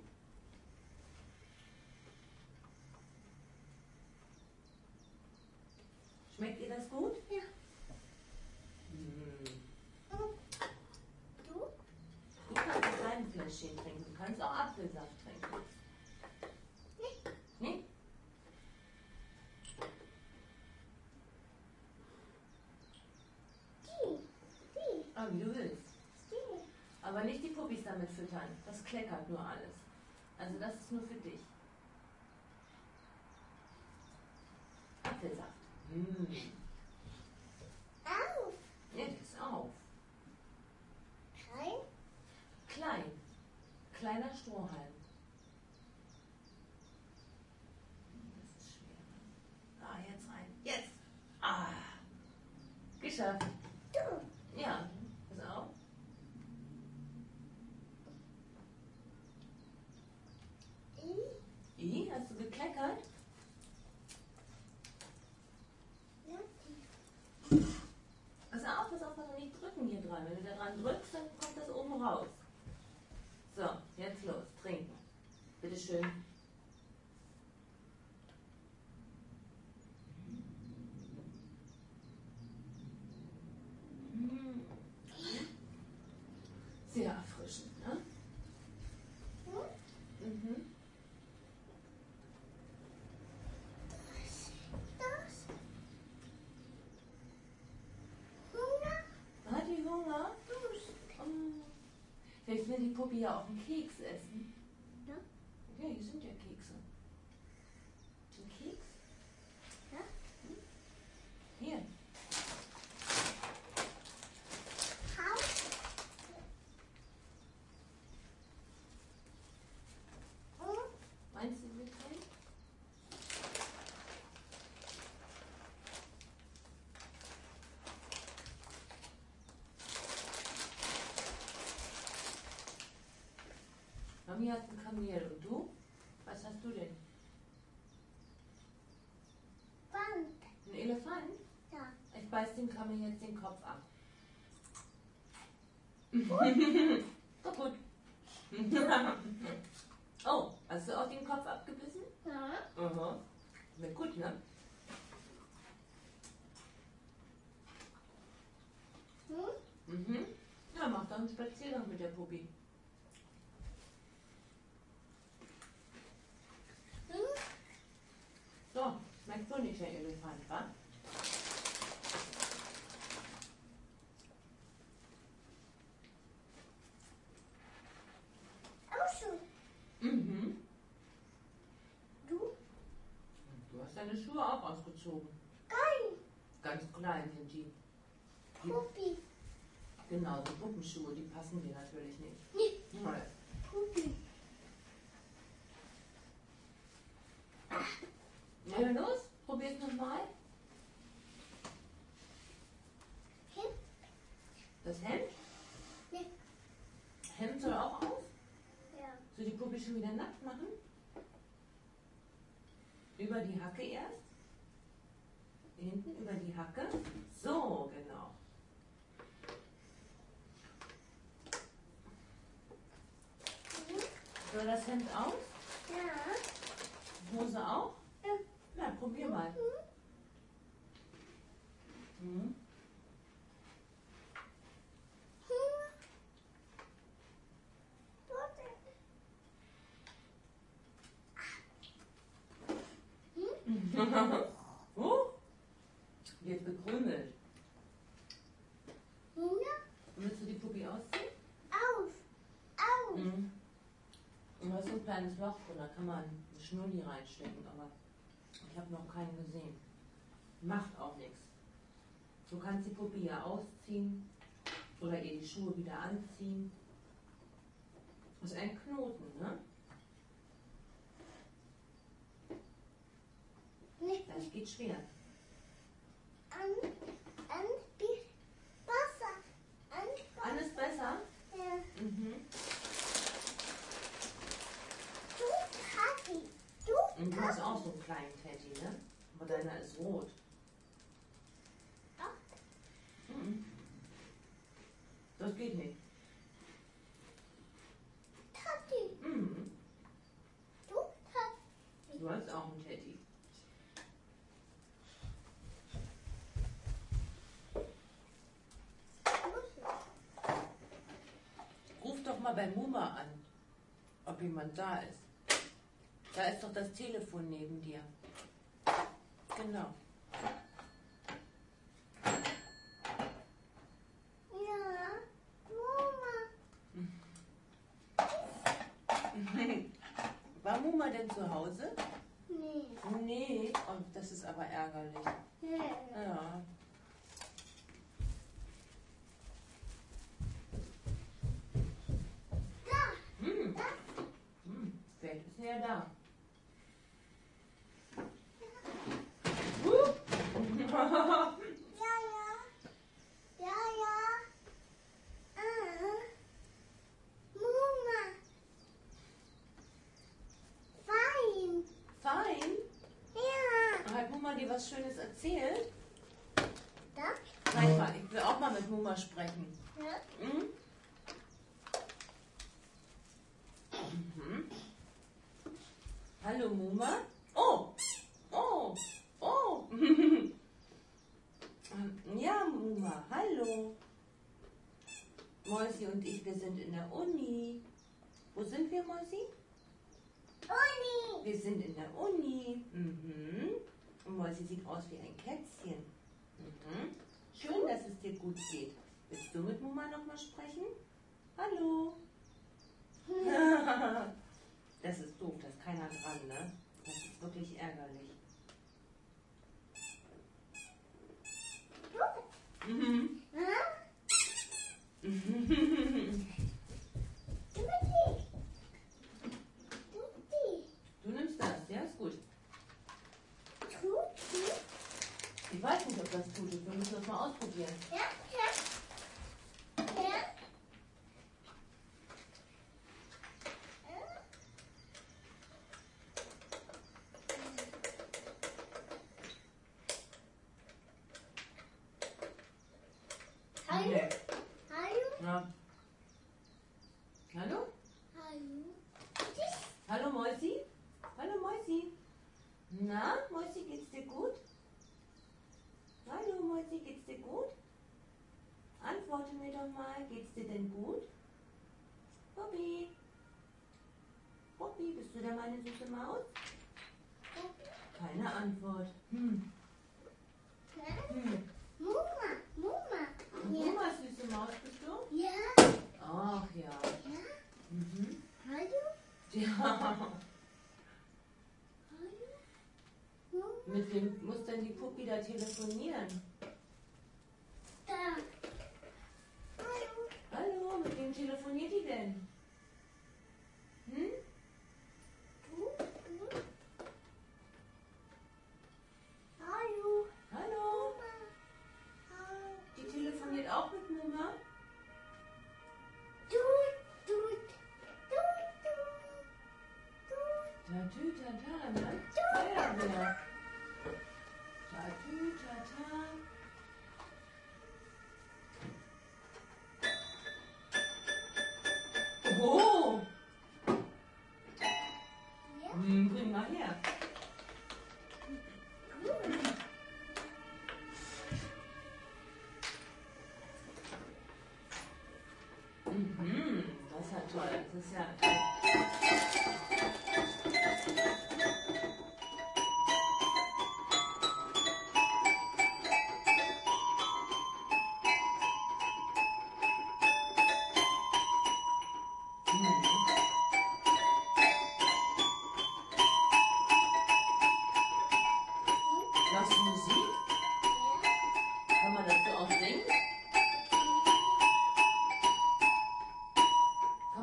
Schmeckt ihr das gut? Ja. Mhm. Du? Du kannst ein kleines Fläschchen trinken. Du kannst auch Apfelsaft trinken. Nee? Die. Ah, wie du willst. Die. Aber nicht die Puppis damit füttern. Das kleckert nur alles. Also das ist nur für dich. Apfelsaft. Auf. Jetzt auf. Rein. Klein. Kleiner Strohhalm. Das ist schwer. Ah, jetzt rein. Jetzt. Ah. Geschafft. Du. Ja. Pass auf. I, hast du gekleckert? Ja. Pass auf, nicht drücken hier dran. Wenn du da dran drückst, dann kommt das oben raus. So, jetzt los, trinken. Bitteschön. Sehr erfrischend, ne? Mhm. Das. Hunger. Hat die Hunger? Durst. Oh. Vielleicht will die Puppi ja auch einen Keks essen. Ja. Ja, hier sind ja Kekse. Ein Keks? Ja. Hier. Haus. Meinst du mit drin? Mami hat ein Kamel und du? Was hast du denn? Band. Ein Elefant? Ja. Ich beiß dem Kamel jetzt den Kopf ab. Doch gut. Oh, hast du auch den Kopf abgebissen? Ja. Aha. Na gut, ne? Mhm. Ja, mach doch einen Spaziergang mit der Puppi. So, schmeckt so nicht der Elefant, wa? Auch schon. Mhm. Du? Du hast deine Schuhe auch ausgezogen. Geil. Ganz klein sind die. Puppi. Genau, die Puppenschuhe, die passen dir natürlich nicht. Nee. Nein. Puppi. Na los, probier's nochmal. Hemd. Das Hemd? Nee. Hemd soll auch aus? Ja. Soll die Puppi schon wieder nackt machen? Über die Hacke erst. Hinten über die Hacke. So, genau. Soll das Hemd aus? Ja. Hose auch? Ja. Na, probier mal. Mhm. Wird bekrümelt. ein kleines Loch drin, da kann man einen Schnulli reinstecken, aber ich habe noch keinen gesehen. Macht auch nichts. Du kannst die Puppe ja ausziehen oder ihr die Schuhe wieder anziehen. Das ist ein Knoten, ne? Das geht schwer. An ist besser? Ja. Mhm. Und du hast auch so einen kleinen Teddy, ne? Aber deiner ist rot. Mhm. Das geht nicht. Mhm. Du hast auch einen Teddy. Ruf doch mal bei Muma an, ob jemand da ist. Da ist doch das Telefon neben dir. Genau. War Muma denn zu Hause? Nee. Oh, das ist aber ärgerlich. Ja. Vielleicht ist er ja da. Fein? Hat Muma dir was Schönes erzählt? Nein, ich will auch mal mit Muma sprechen. Mhm. Mhm. Hallo Muma. Oh. Ja, Muma, hallo. Mäusi und ich, wir sind in der Uni. Wo sind wir, Mäusi? Wir sind in der Uni. Mhm. Und Mäusi sieht aus wie ein Kätzchen. Mhm. Schön, dass es dir gut geht. Willst du mit Muma noch mal sprechen? Hallo. Das ist doof, da ist keiner dran, ne? Das ist wirklich ärgerlich. Mhm. Du nimmst das, ja, ist gut. Ich weiß nicht, ob das tut. Wir müssen das mal ausprobieren. Nee. Ja. Hallo? Hallo Mäusi? Hallo Mäusi? Na, Mäusi, geht's dir gut? Hallo Mäusi, geht's dir gut? Antworte mir doch mal, geht's dir denn gut? Bobby? Bobby, bist du da meine süße Maus? Keine Antwort. Mama, süße Maus bist du? Ach ja. Mhm. Ja. Mit wem muss denn die Puppi da telefonieren? Hallo, mit wem telefoniert die denn? Hm? Hallo? Die telefoniert auch mit Mama? Tatütata, ne? Feuerwehr. Tatütata. Oh! Bring mal her. Das ist ja toll. Das ist ja...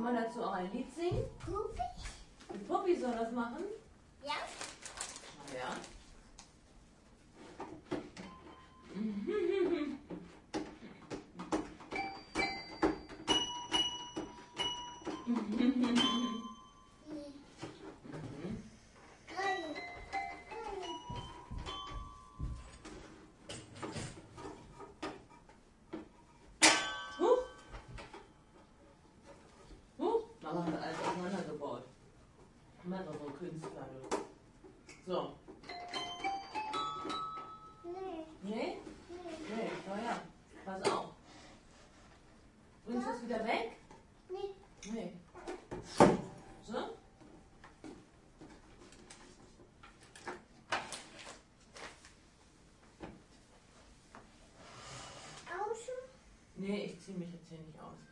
man dazu auch ein Lied singen? Puppi? Die Puppi soll das machen? Ja. Na ja. Huch! Huch! Mama hat alles auseinandergebaut. Mehrere Künstler. Du. So. Nee. Nee? Nee, schau her. Pass auf. Bringst du das wieder weg? Nee. Nee. So? Außen? Nee, ich ziehe mich jetzt hier nicht aus.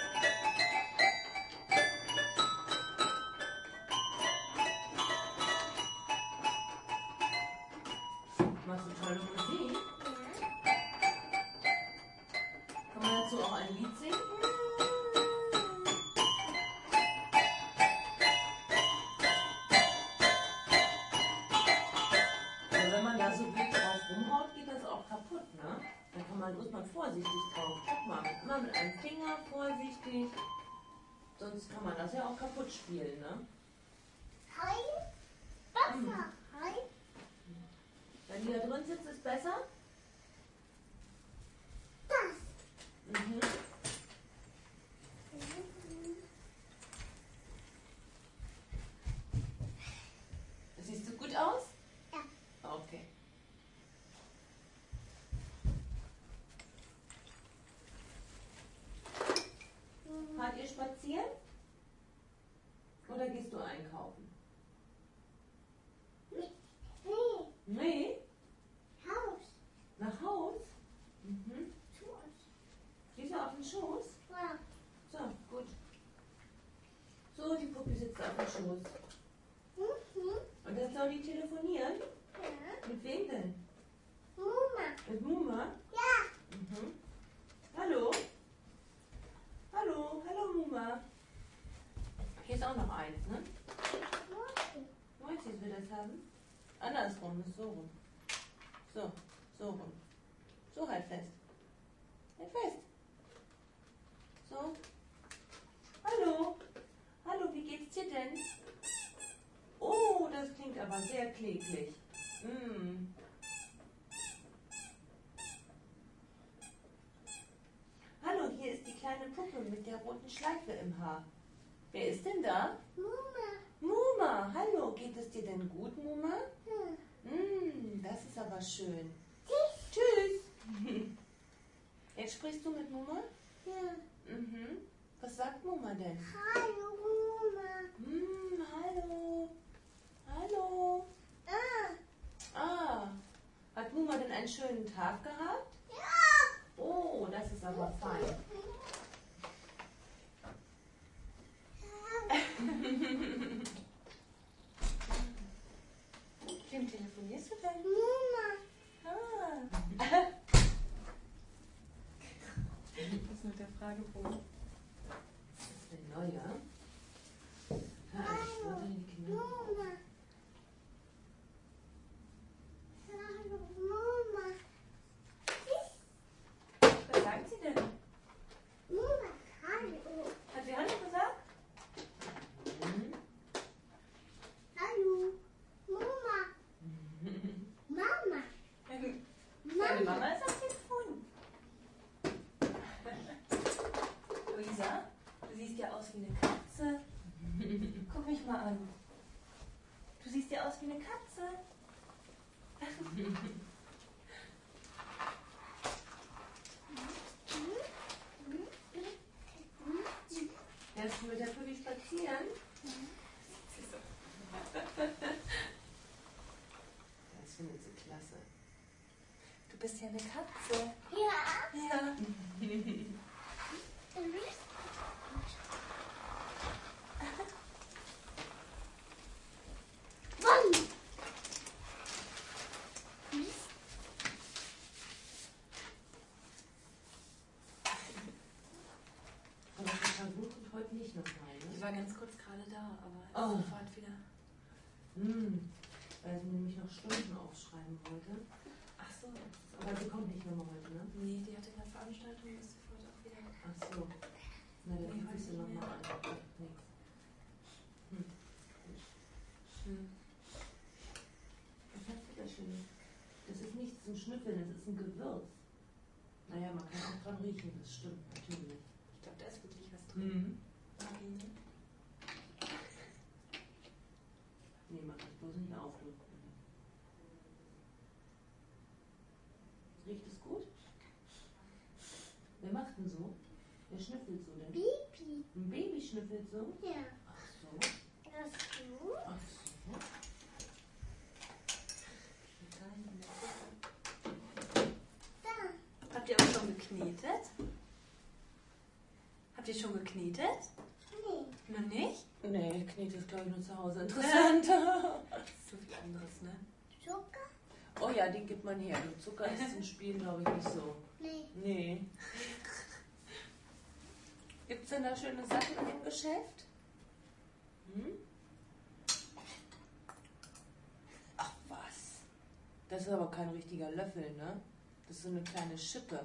Machst du tolle Musik? Ja. Kann man dazu auch ein Lied singen? Aber wenn man da so wild drauf rumhaut, geht das auch kaputt, ne? Da muss man vorsichtig drauf. Guck mal, immer mit einem Finger vorsichtig. Sonst kann man das ja auch kaputt spielen, ne? Heim? Wasser. Heim? Wenn die da drin sitzt, ist besser? Das. Mhm. Siehst du gut aus? Ja. Okay. Fahrt ihr spazieren? Oder gehst du einkaufen? Nee. Nee. Haus. Nach Haus? Mhm. Schoß. Stehst du auf dem Schoß? Ja. So, gut. So, die Puppe sitzt auf dem Schoß. Mhm. Und dann soll die telefonieren? Ja. Mit wem denn? Mama. Mit Muma? Ja. Mhm. Hallo? Hallo, hallo Muma. Hier ist auch noch eins, ne? Mutti. Moisis will das haben? Andersrum, ist so rum. So, so rum. So halt fest. Halt fest. So. Hallo. Hallo, wie geht's dir denn? Oh, das klingt aber sehr kläglich. Mm. Hallo, hier ist die kleine Puppe mit der roten Schleife im Haar. Wer ist denn da? Mama. Muma, hallo, geht es dir denn gut, Muma? Hm. Das ist aber schön. Tschüss. Tschüss. Jetzt sprichst du mit Muma? Ja. Mhm. Was sagt Muma denn? Hallo, Mama. Hallo. Hallo. Ah, hat Muma denn einen schönen Tag gehabt? Ja. Oh, das ist aber fein. Mit wem telefonierst du denn? Mama. Ah. Was ist mit der Fragebogen? Das ist ein neuer. Ich wollte die Kinder. Mama. Hallo, Mama. Was sagt sie denn? Mama, hallo. Hat sie Hallo gesagt? Mhm. Hallo. Mama. Mama. Deine Mama ist am Telefon. Luisa, du siehst ja aus wie eine Katze. Guck mich mal an. Du siehst ja aus wie eine Katze. Erst mit der Püppi spazieren. Das findet sie klasse. Du bist ja eine Katze. Ja. Ja. Wann? Aber total gut kommt heute nicht noch rein. Sie war ganz kurz gerade da, aber Oh. sofort wieder. Weil sie nämlich noch Stunden aufschreiben wollte. Ach so. Aber sie kommt nicht nochmal heute, ne? Nee, die hatte eine Veranstaltung, ist sofort auch wieder. Ach so. Na, dann Nee, rufe ich weiß sie ich nochmal nicht. an. Nix. Was hast du da Schönes? Das ist nichts zum Schnüffeln, das ist ein Gewürz. Naja, man kann auch dran riechen, das stimmt natürlich. Ich glaube, da ist wirklich was drin. Marine. Nee, mach das bloß nicht aufdrücken. Riecht es gut? Wer macht denn so? Wer schnüffelt so denn? Baby. Ein Baby schnüffelt so? Ja. Ach so. Das du? Ach so. Da. Habt ihr auch schon geknetet? Habt ihr schon geknetet? Nee. Noch nicht? Nee, Knete ist glaube ich nur zu Hause interessant. So viel anderes, ne? Zucker? Oh ja, den gibt man her. Du, Zucker ist zum Spielen glaube ich nicht so. Nee. Nee. Gibt's denn da schöne Sachen im Geschäft? Hm? Ach was. Das ist aber kein richtiger Löffel, ne? Das ist so eine kleine Schippe.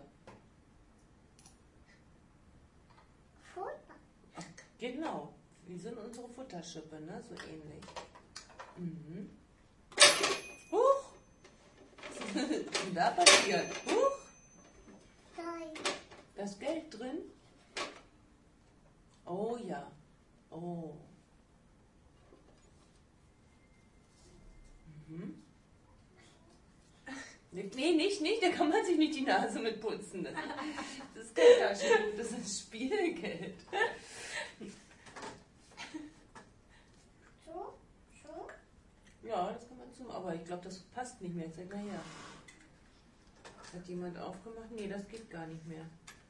Futter. Ach, genau. Wie sind unsere Futterschippe, ne? So ähnlich. Mhm. Huch! Was ist denn da passiert? Huch! Nein. Das Geld drin? Oh ja. Oh. Mhm. Nee, nicht. Da kann man sich nicht die Nase mit putzen. Das ist kein Taschentuch, das ist Spielgeld. So? So? Ja, das kann man zum. Aber ich glaube, das passt nicht mehr. Zeig mal her. Hat jemand aufgemacht? Nee, das geht gar nicht mehr.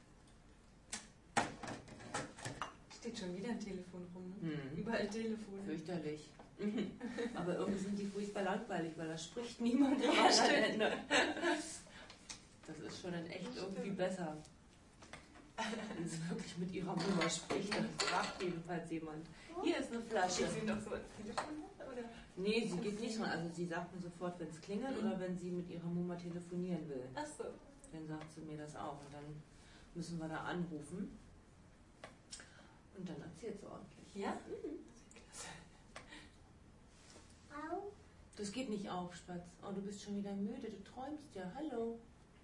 Steht schon wieder ein Telefon rum, ne? Hm. Überall Telefone. Fürchterlich. Aber irgendwie sind die furchtbar langweilig, weil da spricht niemand am Ja, anderen stimmt. Ende. Das ist schon in echt irgendwie besser. Wenn sie wirklich mit ihrer Mama spricht, dann fragt jedenfalls jemand. Hier ist eine Flasche. Geht sie noch so ans Telefon? Oder? Nee, sie geht nicht ran. Also sie sagt mir sofort, wenn es klingelt oder wenn sie mit ihrer Mama telefonieren will. Ach so. Dann sagt sie mir das auch. Und dann müssen wir da anrufen. Und dann erzählt sie ordentlich. Ja? Au. Das geht nicht auf, Spatz. Oh, du bist schon wieder müde. Du träumst ja. Hallo.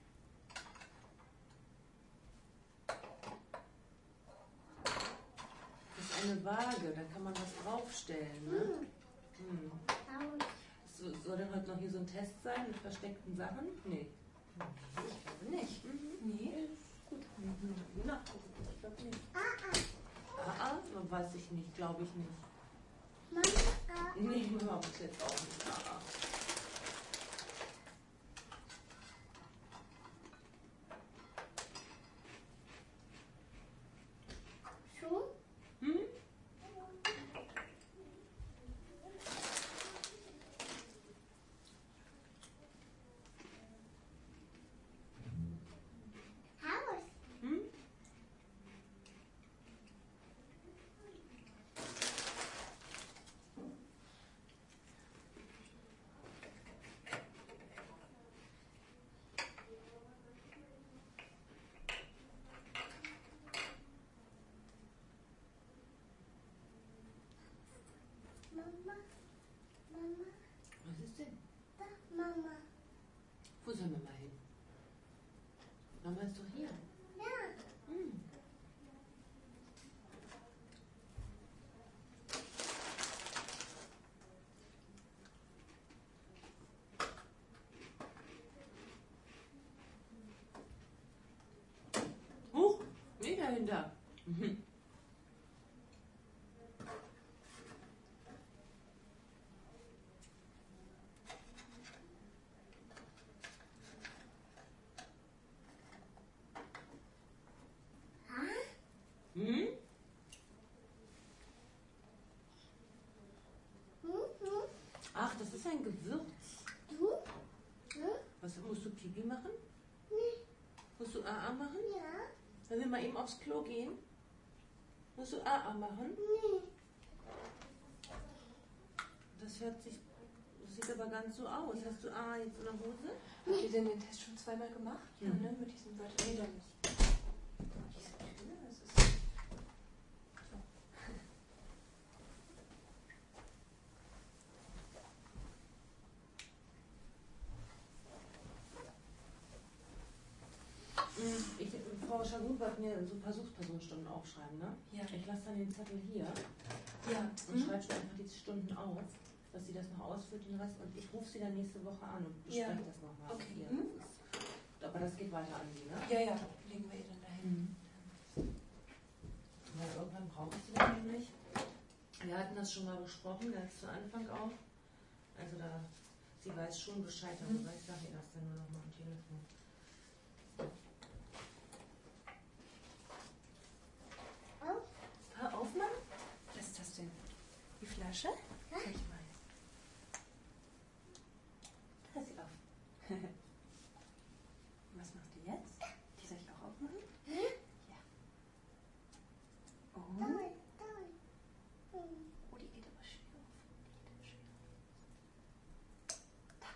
Das ist eine Waage. Da kann man was draufstellen. Ne? Hm. Au. Soll denn heute noch hier so ein Test sein mit versteckten Sachen? Nee. Ich glaube nicht. Nee. Gut. Nachgucken. Ich glaube nicht. Ah, Weiß ich nicht. Glaube ich nicht. Mama. Nee, Mama muss jetzt auch nicht. So? Hm? Haus. Hm? Mama. Mama. Was ist denn? Da. Mama. Wo sollen wir mal hin? Mama ist doch hier. Ja. Hm. Huch, wieder hinter. Mhm. Hm? Mhm. Ach, das ist ein Gewürz. Du? Hm? Was, musst du Pipi machen? Nee. Musst du AA machen? Ja. Sollen wir mal eben aufs Klo gehen? Musst du AA machen? Nee. Das sieht aber ganz so aus. Hast du AA jetzt in der Hose? Habt ihr denn den Test schon zweimal gemacht? Ja, Mhm. ne? Mit diesem Wörter. Nee, doch nicht. Diese Tür, das ist. Frau Schagut wird mir so Versuchspersonenstunden aufschreiben, ne? Ja. Ich lasse dann den Zettel hier Ja. und schreibe schon einfach die Stunden auf, dass sie das noch ausfüllt, den Rest. Und ich rufe sie dann nächste Woche an und bespreche das nochmal. Okay. Mit ihr. Mhm. Aber das geht weiter an sie, ne? Ja, ja. Legen wir ihr dann dahin. Weil irgendwann braucht sie das nämlich. Wir hatten das schon mal besprochen, ganz zu Anfang auch. Also sie weiß schon Bescheid, aber ich sage ihr das dann nur noch mal am Telefon. Aufmachen? Was ist das denn? Die Flasche? Zeig mal. Da ist sie auf. Was macht die jetzt? Die soll ich auch aufmachen? Ja. Oh. Oh, die geht aber schön auf. Die geht aber schön auf.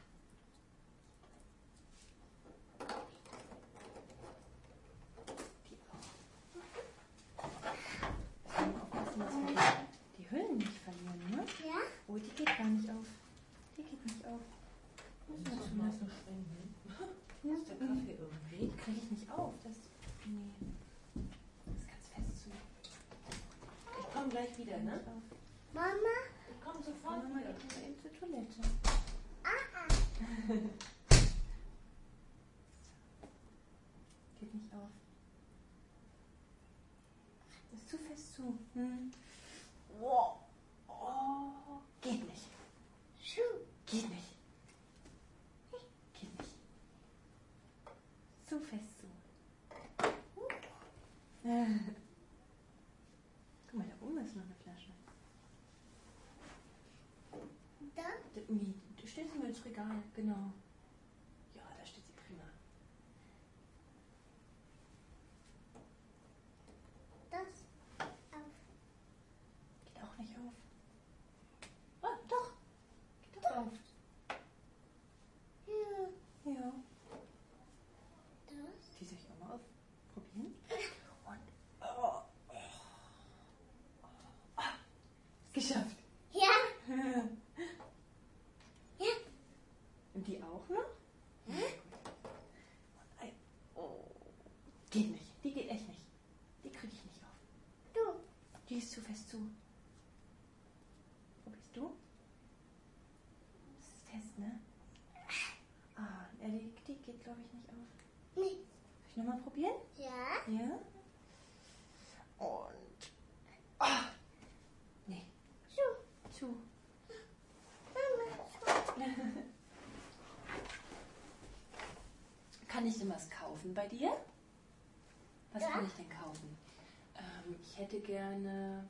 Die auch. Aufpassen, dass wir die Hüllen nicht verlieren, ne? Ja? Oh, die geht gar nicht auf. Die geht nicht auf. Das ist mal so streng, ne? Ist der Kaffee irgendwie? Die kriege ich nicht auf. Nee. Das ist ganz fest zu. Ich komme gleich wieder, ne? Mama? Ich komme Frau sofort Mama wieder. geht mal eben zur Toilette. Geht nicht auf. Das ist zu fest zu. Wow. Oh. Geht nicht. Geht nicht. Geht nicht. Zu fest zu. Guck mal, da oben ist noch eine Flasche. Da? Nee, du stellst sie mal ins Regal, genau. Ja, da steht sie prima. Das? Geht auch nicht auf. Ah, doch. Geht doch auf. Ja. Ja. Das? Die soll ich auch mal ausprobieren. Und. Oh. Geschafft. Ja. Ja. Und die auch noch? Oh. Geht nicht. Die geht echt nicht. Die kriege ich nicht auf. Du. Die ist zu fest zu. Probierst du? Das ist fest, ne? Ah, die geht, glaube ich, nicht auf. Nee. Soll ich nochmal probieren? Ja. Ja. Und. Ah! Nee. Zu. Kann ich denn was kaufen bei dir? Was Ja. kann ich denn kaufen? Ich hätte gerne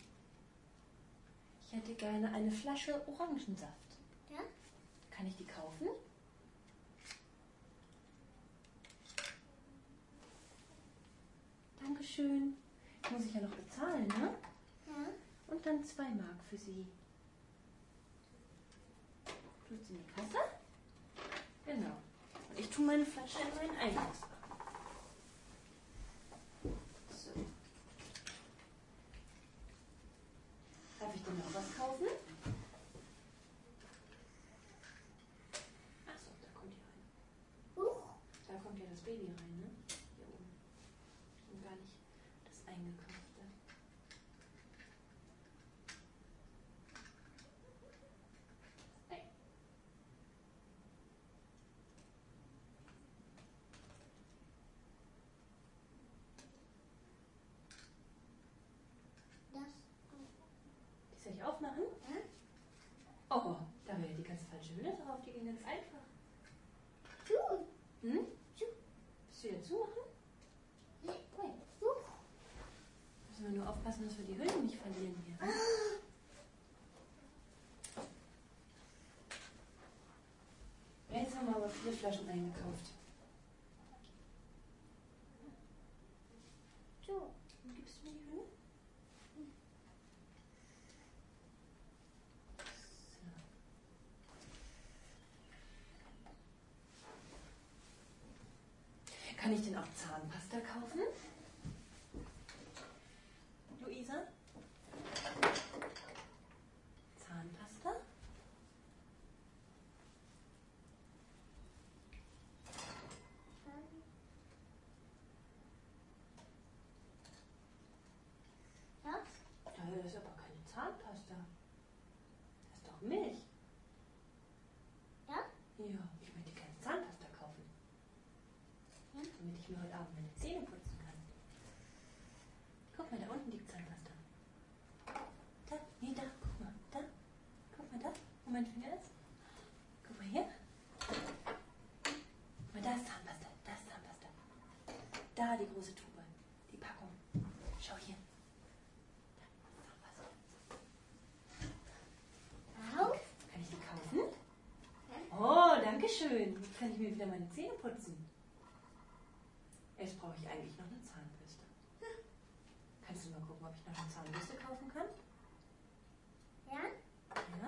eine Flasche Orangensaft. Ja. Kann ich die kaufen? Dankeschön. Muss ich ja noch bezahlen, ne? Ja. Und dann 2 Mark für Sie. Tut sie in die Kasse? Genau. Und ich tue meine Flasche in meinen Einkaufswagen. So. Darf ich denn noch was kaufen? Achso, da kommt die rein. Da kommt ja das Baby rein, ne? Hier oben. Und gar nicht das Eingekaufte. Das. Die soll ich aufmachen? Ja. Oh, da wäre ja die ganz falsche Hülle drauf. Die ging ganz einfach. Du. Hm? Willst du wieder zumachen? Nee. Müssen wir nur aufpassen, dass wir die Hüllen nicht verlieren hier. Jetzt haben wir aber 4 Flaschen eingekauft. Du. Und gibst du mir die Hülle? ich denn auch Zahnpasta kaufen? Luisa? Zahnpasta? Ja? Das ist aber keine Zahnpasta. Das ist doch Milch. Ja? Ja, ich möchte keine Zahnpasta kaufen. Damit ich mir heute Abend meine Zähne putzen kann. Guck mal, da unten liegt Zahnpasta. Da, nee, da, guck mal, da. Guck mal da, wo mein Finger ist. Guck mal hier. Guck mal, da ist Zahnpasta, da ist Zahnpasta. Da die große Tube, die Packung. Schau hier. Da, Zahnpasta. Auf? Kann ich die kaufen? Oh, danke schön. Jetzt kann ich mir wieder meine Zähne putzen. Jetzt brauche ich eigentlich noch eine Zahnbürste. Kannst du mal gucken, ob ich noch eine Zahnbürste kaufen kann? Ja? Ja.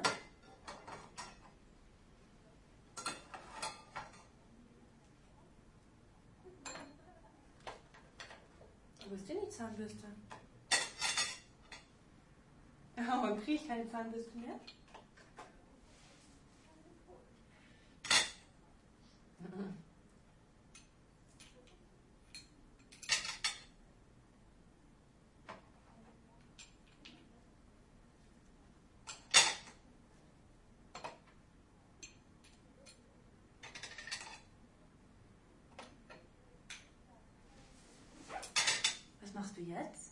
Wo ist denn die Zahnbürste? Oh, und kriege ich keine Zahnbürste mehr? Was machst du jetzt?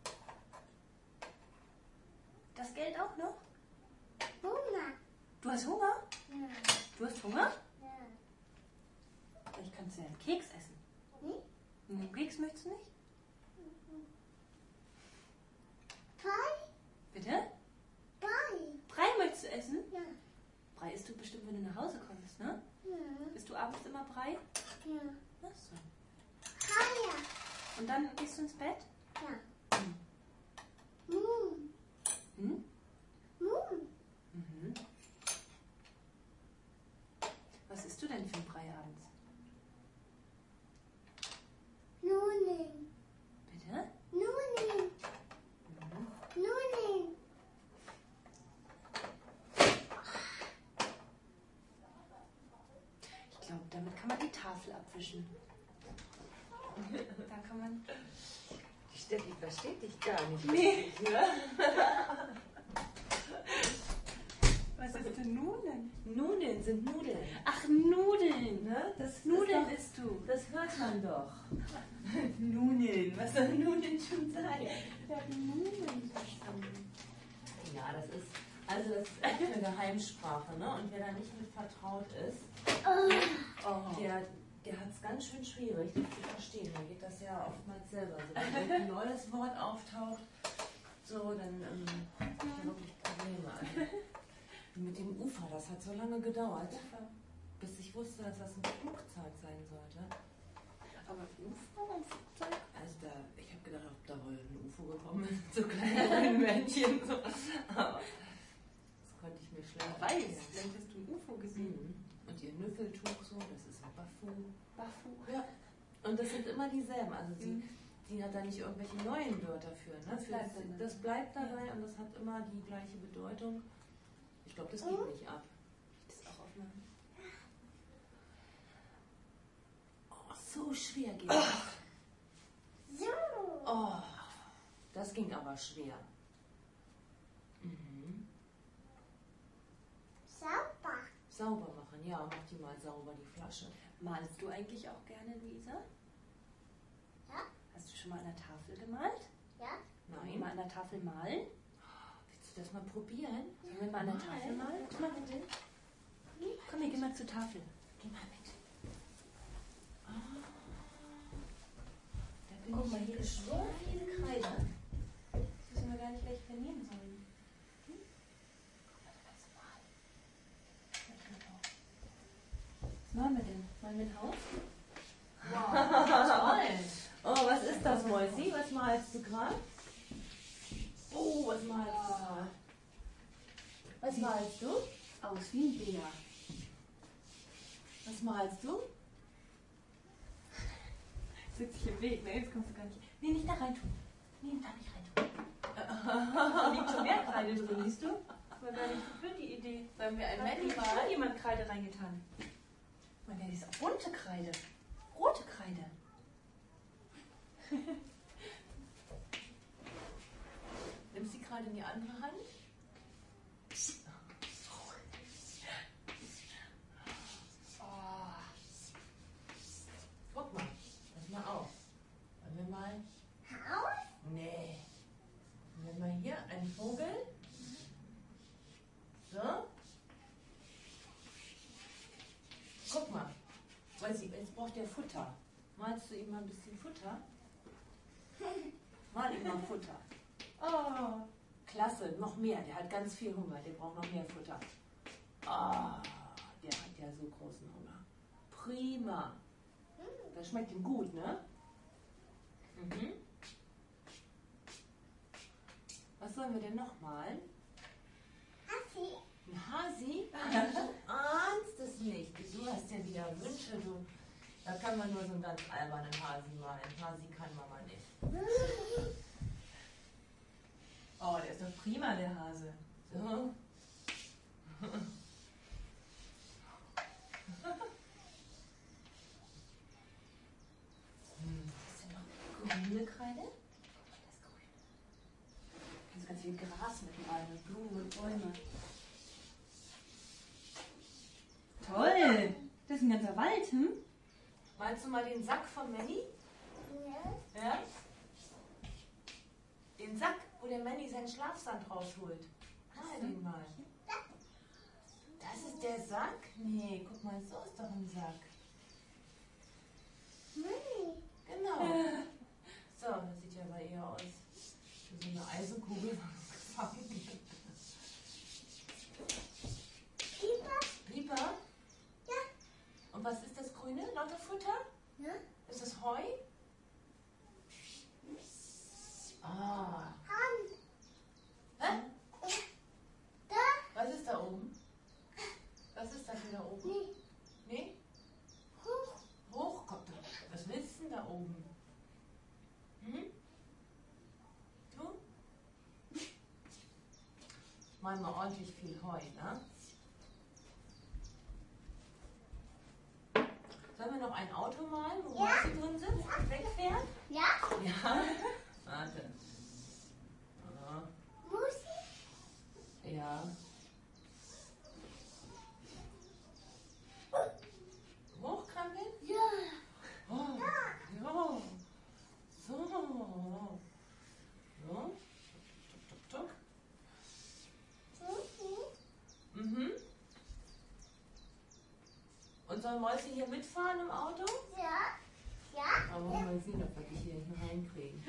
Das Geld auch noch? Hunger. Du hast Hunger? Ja. Du hast Hunger? Ja. Ich kann ja einen Keks essen. Hm? Einen Keks möchtest du nicht? Brei? Bitte? Brei? Brei möchtest du essen? Ja. Brei isst du bestimmt, wenn du nach Hause kommst, ne? Ja. Isst du abends immer Brei? Ja. Ach so. Eier? Und dann gehst du ins Bett? Ja. Moon. Hm? Moon. Mhm. Was isst du denn für ein Brei abends? Nudeln. Bitte? Nudeln. Mhm. Nudeln. Ich glaube, damit kann man die Tafel abwischen. Da kann man... Die Steffi versteht dich gar nicht. Nee. richtig, ne? Was ist denn Nudeln? Nudeln sind Nudeln. Ach, Nudeln. Ne? Das Nudeln ist isst du. doch, das hört man doch. Nudeln. Was soll Nudeln schon sein? Ich habe Nudeln verstanden. Ja, das ist echt eine Geheimsprache, ne? Und wer da nicht mit vertraut ist, Oh. der hat es ganz schön schwierig, das zu verstehen. Da geht das ja oftmals selber so. Wenn ein neues Wort auftaucht, so, dann hat er wirklich Probleme. Also, mit dem Ufer, das hat so lange gedauert, bis ich wusste, dass das ein Flugzeug sein sollte. Aber Ufer und Flugzeug? Also ich habe gedacht, ob da wohl ein UFO gekommen ist, so kleine Männchen. So. Aber das konnte ich mir schlecht Weiß, vielleicht hast du ein UFO gesehen. Und ihr Nüffeltuch so, das ist ein Bafu. Bafu. Ja. Und das sind immer dieselben. Also die hat da nicht irgendwelche neuen Wörter für. Ne? Das bleibt dabei und das hat immer die gleiche Bedeutung. Ich glaube, das geht nicht ab. Ich das auch aufmachen. Oh, so schwer geht das. So. Oh, das ging aber schwer. Mhm. Sauber. Sauber machen, ja, mach die mal sauber, die Flasche. Malst du eigentlich auch gerne, Luisa? Ja. Hast du schon mal an der Tafel gemalt? Ja. Wollen wir mal an der Tafel malen? Willst du das mal probieren? Sollen wir mal an der Tafel malen? Komm mal bitte. Komm, wir gehen mal zur Tafel. Geh mal mit. Da bin Guck ich mal, hier ist so viele Kreide. Das wissen wir gar nicht, welche wir nehmen sollen. Was malen wir denn? Malen wir ein Haus? toll. Oh, was ist das, Mäusi? Was malst du gerade? Oh, was malst du gerade? Was malst du? Aus wie ein Bär. Was malst du? Sitzt sich im Weg, ne? Jetzt kommst du gar nicht. Nee, nicht da rein tun. Nee, da nicht rein tun. Da liegt schon mehr Kreide drin, siehst du? Das war gar nicht so blöd, die Idee. Sollen wir ein Da hat Manny schon mal? jemand Kreide reingetan. Guck mal, das ist auch bunte Kreide. Rote Kreide. Nimmst du die Kreide in die andere Hand? Oh. Guck mal, pass mal auf. Wollen wir mal... Haus? Nee. Wollen wir mal hier einen Vogel? So. Guck mal. Weiß ich, jetzt braucht der Futter. Malst du ihm mal ein bisschen Futter? Mal ihm mal Futter. Oh, klasse, noch mehr. Der hat ganz viel Hunger. Der braucht noch mehr Futter. Ah, der hat ja so großen Hunger. Prima. Das schmeckt ihm gut, ne? Mhm. Was sollen wir denn noch malen? Assi? Ein Hasi? Du ahnst es nicht. Du hast ja wieder Wünsche. Da kann man nur so einen ganz albernen Hasi malen. Hasi kann Mama nicht. Oh, der ist doch prima, der Hase. So. Grüne Kreide? Das grün. Da ist ganz viel Gras mit rein und Blumen und Bäume. Toll! Das ist ein ganzer Wald, hm? Malst du mal den Sack von Manny? Ja. Ja? Den Sack, wo der Manny seinen Schlafsand rausholt. Mal den mal. Das ist der Sack? Nee, guck mal, so ist doch ein Sack. Mami. Genau. So, das sieht ja aber eher aus wie so eine Eisenkugel gefangen. Pieper? Pieper? Ja. Und was ist das Grüne? Lauter Futter? Ja. Ist das Heu? Ah. Hand. Hä? Da. Was ist da oben? Was ist das denn da oben? Nee. Nee? Hoch. Hoch, kommt da. Was willst du denn da oben? Hm? Du? Mal ordentlich viel Heu, ne? Sollen wir noch ein Auto malen, wo Ja. Mäuse drin sind und wegfährt? Ja. Ja. Warte. Ja. Musi. Ja. Hochkrabbeln? Ja. Oh, ja. So. So. Tuck, tuck, tuck. Musi. Mhm. Und soll Mäuschen hier mitfahren im Auto? Ja. Ja. Aber mal sehen, ob wir die hier reinkriegen.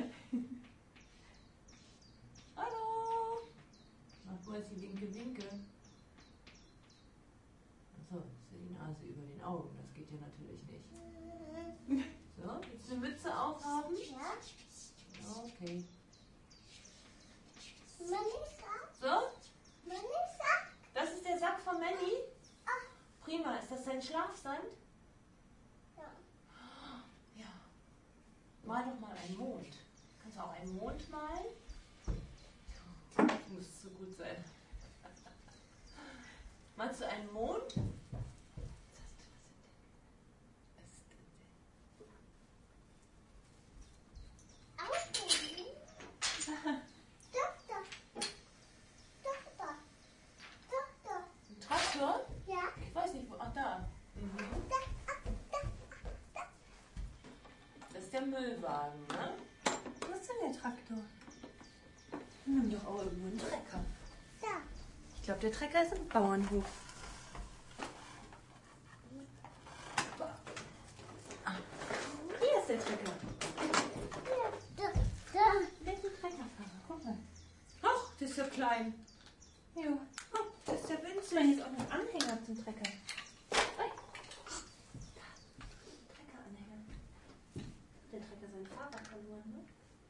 Hallo! Mach Mäuschen winke, winke. Achso, ist ja die Nase über den Augen. Das geht ja natürlich nicht. So, willst du eine Mütze aufhaben? Ja. Okay. Melissa. So, Melissa. das ist der Sack von Manny. Ah. Prima, ist das dein Schlafsand? Ja. Ja. Mal doch mal einen Mond. Kannst du auch einen Mond malen? Das muss so gut sein. Malst du einen Mond? Aufhängen. Doktor. Doktor. Doktor. Ein Traktor? Ja. Ich weiß nicht, wo. Ach, da. Mhm. Das ist der Müllwagen, ne? Wo ist denn der Traktor? Nimm doch auch irgendwo einen Trecker. Da. Ich glaube, der Trecker ist im Bauernhof. Ah, hier ist der Trecker. Ja. Da. Da. Welchen Treckerfahrer? Guck mal. Ach, das ist so klein. Jo. Oh, das ist der winzig. Hier ist auch noch ein Anhänger zum Trecker. Ui. Treckeranhänger. Der Trecker sein Fahrrad verloren, ne?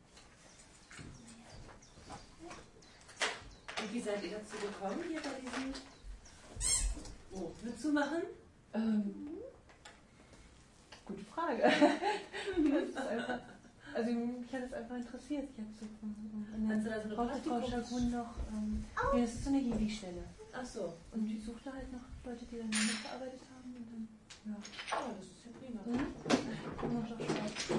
Und wie seid ihr dazu gekommen, hier bei diesem Hof mitzumachen? Gute Frage. Das ist einfach, also mich hat das einfach interessiert. Ich habe so Hast du da so eine Praktikum noch, nee, das ist so eine Hiwi-Stelle. Ach so. Und die suchte halt noch Leute, die dann mitgearbeitet haben. Und dann, ja. Oh, das ist ja prima. Macht doch Spaß.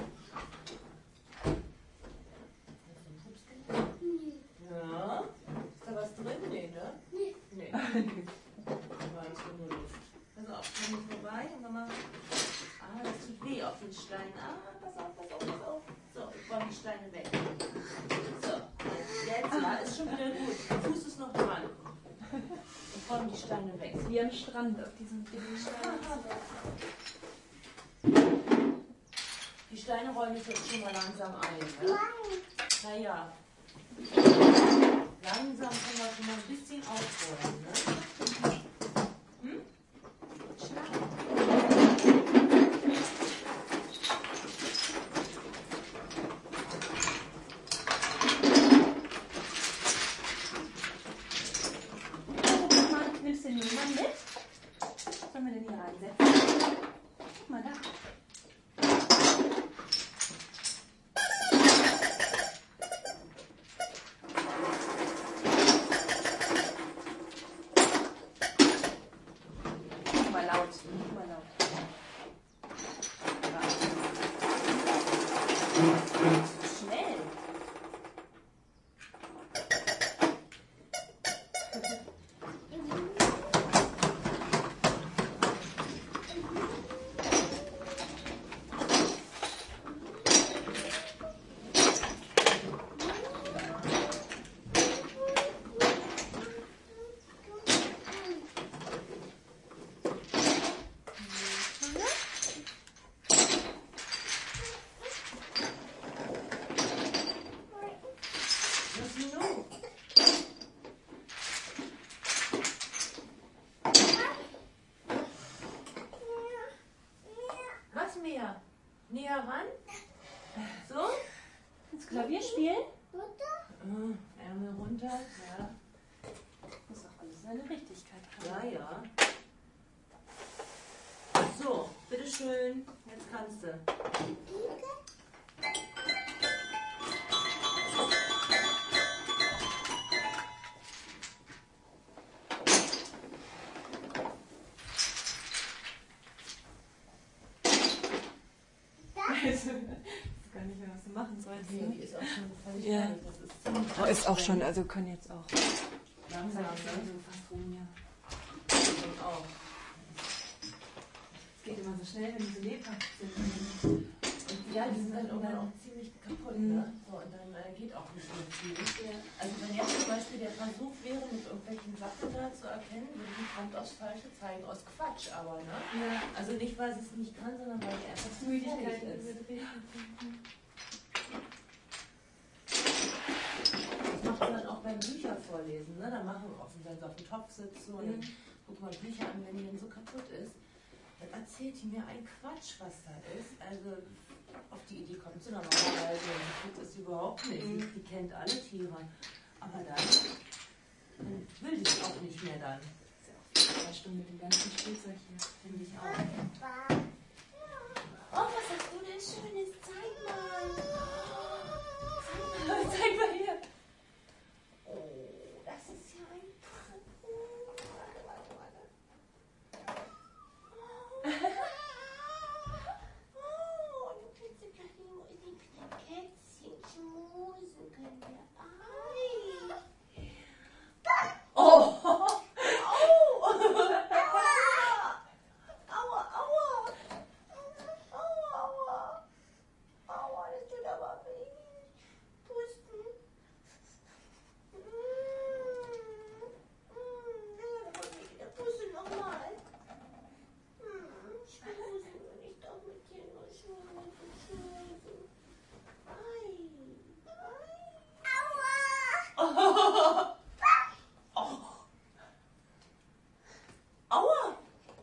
Ja. Ist da was drin? Nee, ne? Nee. War alles nur Luft. Pass auf, komm nicht vorbei und Mama. Ah, das tut weh auf den Stein. Ah, pass auf, pass auf, pass auf. So, ich räume die Steine weg. So, jetzt ja, ist schon wieder gut. Der Fuß ist noch dran. Ich räume die Steine weg. Wie am Strand auf diesem Stein. Die Steine räume ich jetzt schon mal langsam ein. Ne? Naja. Langsam können wir schon mal ein bisschen aufräumen. Ne? Hm? Nimmst du den Müllmann mit? Sollen wir den hier reinsetzen? Guck mal da. Schnell. Näher ran. So. Ins Klavier spielen? Ärmel runter. Ja. Muss auch alles seine Richtigkeit Ja, haben. ja. So, bitteschön. Jetzt kannst du. Ich weiß gar nicht mehr, was du machen sollst. Nee, die ist auch schon völlig Ja. fertig. Das ist ziemlich Oh, ist auch schon, also können jetzt auch. langsam, ne? Fast rum, ja. Und auch. Es geht immer so schnell, wenn die so lebhaft sind. Und ja, die sind dann irgendwann auch ziemlich kaputt, ne? So, und dann geht auch nicht mehr viel. Ja. Also wenn jetzt zum Beispiel der Versuch wäre, mit irgendwelchen Sachen da zu erkennen, würde die Hand aufs Falsche zeigen, aus Quatsch aber, ne? Ja. Also nicht, weil sie es nicht kann, sondern weil sie einfach zu Müdigkeit fertig ist. Das macht man dann auch beim Büchervorlesen, ne? Da machen wir offen, wenn sie auf dem Topf sitzen und dann gucken wir Bücher an, wenn die dann so kaputt ist. Dann erzählt die mir einen Quatsch, was da ist. Also auf die Idee kommt sie normalerweise. Die ist überhaupt nicht. Die kennt alle Tiere. Aber dann will sie es auch nicht mehr dann. Das ist ja auch 2 Stunden mit dem ganzen Spielzeug hier. Finde ich auch. Oh, was hast du denn Schönes? Zeig mal. Zeig mal hier. Oh, das ist ja ein Oh, du klitzekleine Kätzchen schmusen können wir. Oh! Aua! Aua! Aua! Aua, das tut aber weh. Pusten. Pusten nochmal. Schmusen will ich doch mit dir nur schmusen. Ei. Aua! Aua!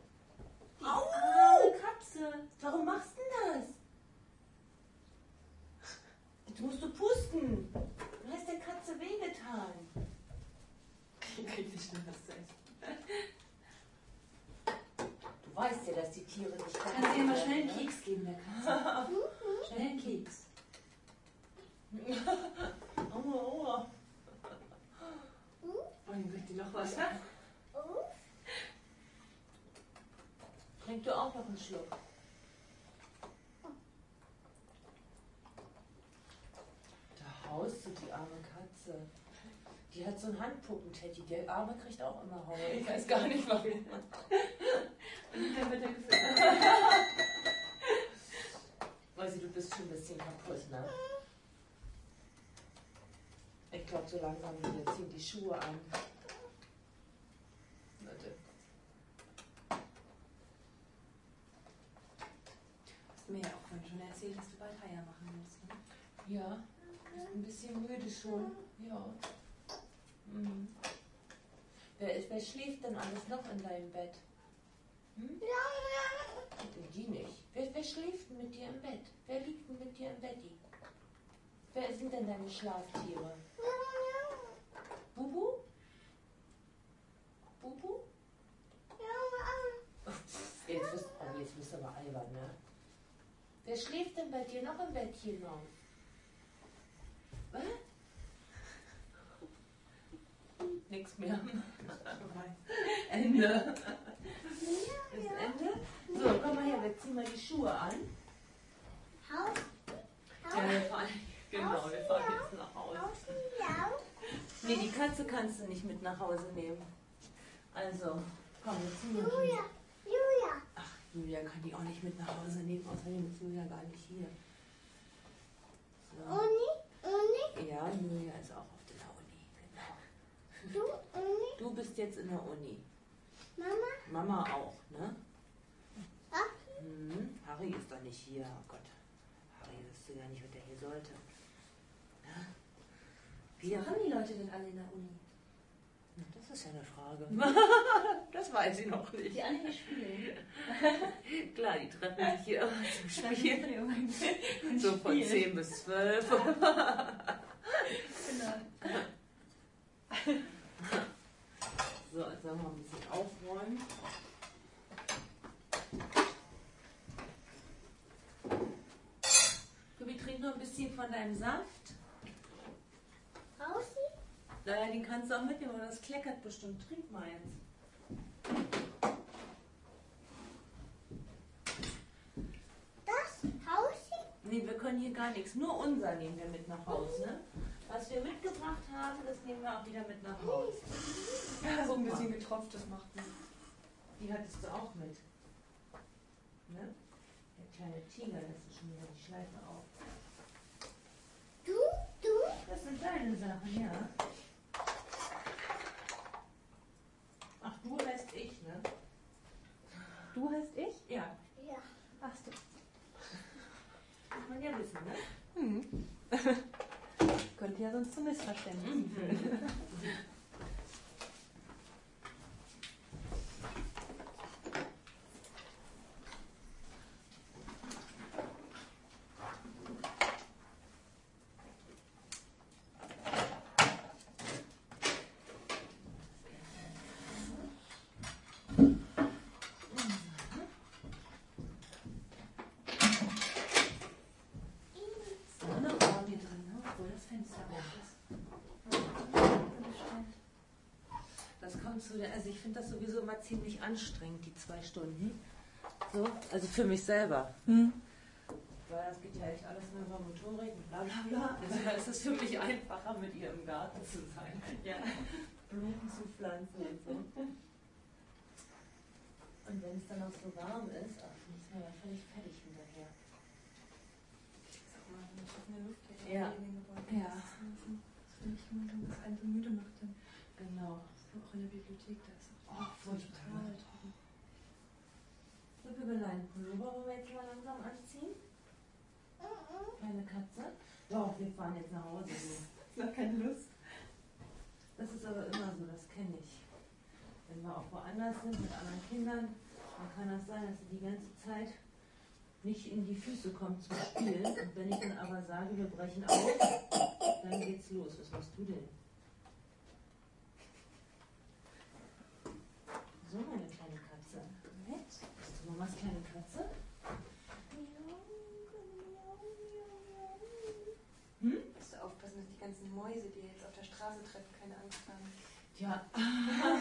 Aua! Katze! Warum machst du denn das? Jetzt musst du pusten. Du hast der Katze wehgetan. Ich krieg nicht schnell was zu essen. Du weißt ja, ja, dass die Tiere nicht Kannst du ihr mal schnell einen Keks geben, der Katze? Schnell einen Keks. Aua, aua. Und möchte noch Wasser? Trink du auch noch einen Schluck. Da haust du die arme Katze. Die hat so einen Handpuppenteddy. Der Arme kriegt auch immer Haue. Ich weiß gar nicht warum. Und dann wird er gefüttert. Weißt du, du bist schon ein bisschen kaputt, ne? Ich glaube, so langsam wir ziehen die Schuhe an. Warte. Hast du mir ja auch vorhin schon erzählt, dass du bald Eier machen willst, ne? Ja, bist ein bisschen müde schon. Ja. Mhm. Wer schläft denn alles noch in deinem Bett? Hm? Die nicht. Wer schläft denn mit dir im Bett? Wer liegt denn mit dir im Betti? Wer sind denn deine Schlaftiere? Bubu? Bubu? Jetzt bist du aber albern, ne? Wer schläft denn bei dir noch im Bettchen noch? Was? Nix mehr. Ende. Ist Ende? So, komm mal her, wir ziehen mal die Schuhe an. Ja, wir fahren jetzt nach Hause. Nee, die Katze kannst du nicht mit nach Hause nehmen. Also, komm, wir ziehen mal die. Ach, Julia kann die auch nicht mit nach Hause nehmen, außerdem ist Julia gar nicht hier. So. Ja, Julia ist auch auf der Uni, genau. Du bist jetzt in der Uni. Mama auch, ne? Harry ist doch nicht hier. Oh Gott. Harry wüsste gar nicht, was der hier sollte. Ja? Was machen die Leute denn alle in der Uni? Na, das ist ja eine Frage. Das weiß ich noch nicht. Die alle hier spielen. Klar, die treffen sich hier immer zum Spielen. Und So von 10 bis 12. Genau. So, jetzt sollen wir ein bisschen aufräumen. Tobi, trink noch ein bisschen von deinem Saft. Naja, den kannst du auch mitnehmen, aber das kleckert bestimmt. Trink mal jetzt. Nee, wir können hier gar nichts. Nur unser nehmen wir mit nach Hause. Ne? Was wir mitgebracht haben, das nehmen wir auch wieder mit nach Hause. Ja, so ein bisschen getropft, das macht man. Die hattest du auch mit. Ne? Der kleine Tiger, das ist schon wieder die Schleife auf. Das sind deine Sachen, ja. Ach, du heißt ich, ne? Du heißt ich? Ja. Ach so. Muss man ja wissen, ne? Könnte ja sonst zu Missverständnissen führen. Also ich finde das sowieso immer ziemlich anstrengend, die 2 Stunden. So, also für mich selber. Weil das geht ja echt alles nur über Motorik und bla bla bla. Also es ist für mich einfacher, mit ihr im Garten zu sein. Ja. Blumen zu pflanzen und so. Und wenn es dann auch so warm ist, ach, dann ist man ja völlig fertig hinterher. Sag mal, wenn ich eine Luft hätte, Ja. in den Gebäuden Ja. sitzen, das finde ich immer, wenn das einen so müde macht, dann Genau. auch in der Bibliothek, da ist auch Oh, total trocken. So, Püppelein, Pullover wollen wir jetzt mal langsam anziehen? Keine Katze? Doch, wir fahren jetzt nach Hause. Ich habe keine Lust. Das ist aber immer so, das kenne ich. Wenn wir auch woanders sind mit anderen Kindern, dann kann das sein, dass sie die ganze Zeit nicht in die Füße kommt zum Spielen. Und wenn ich dann aber sage, wir brechen auf, dann geht's los. Was machst du denn? So, meine kleine Katze. Nett. Bist du Mamas Ja.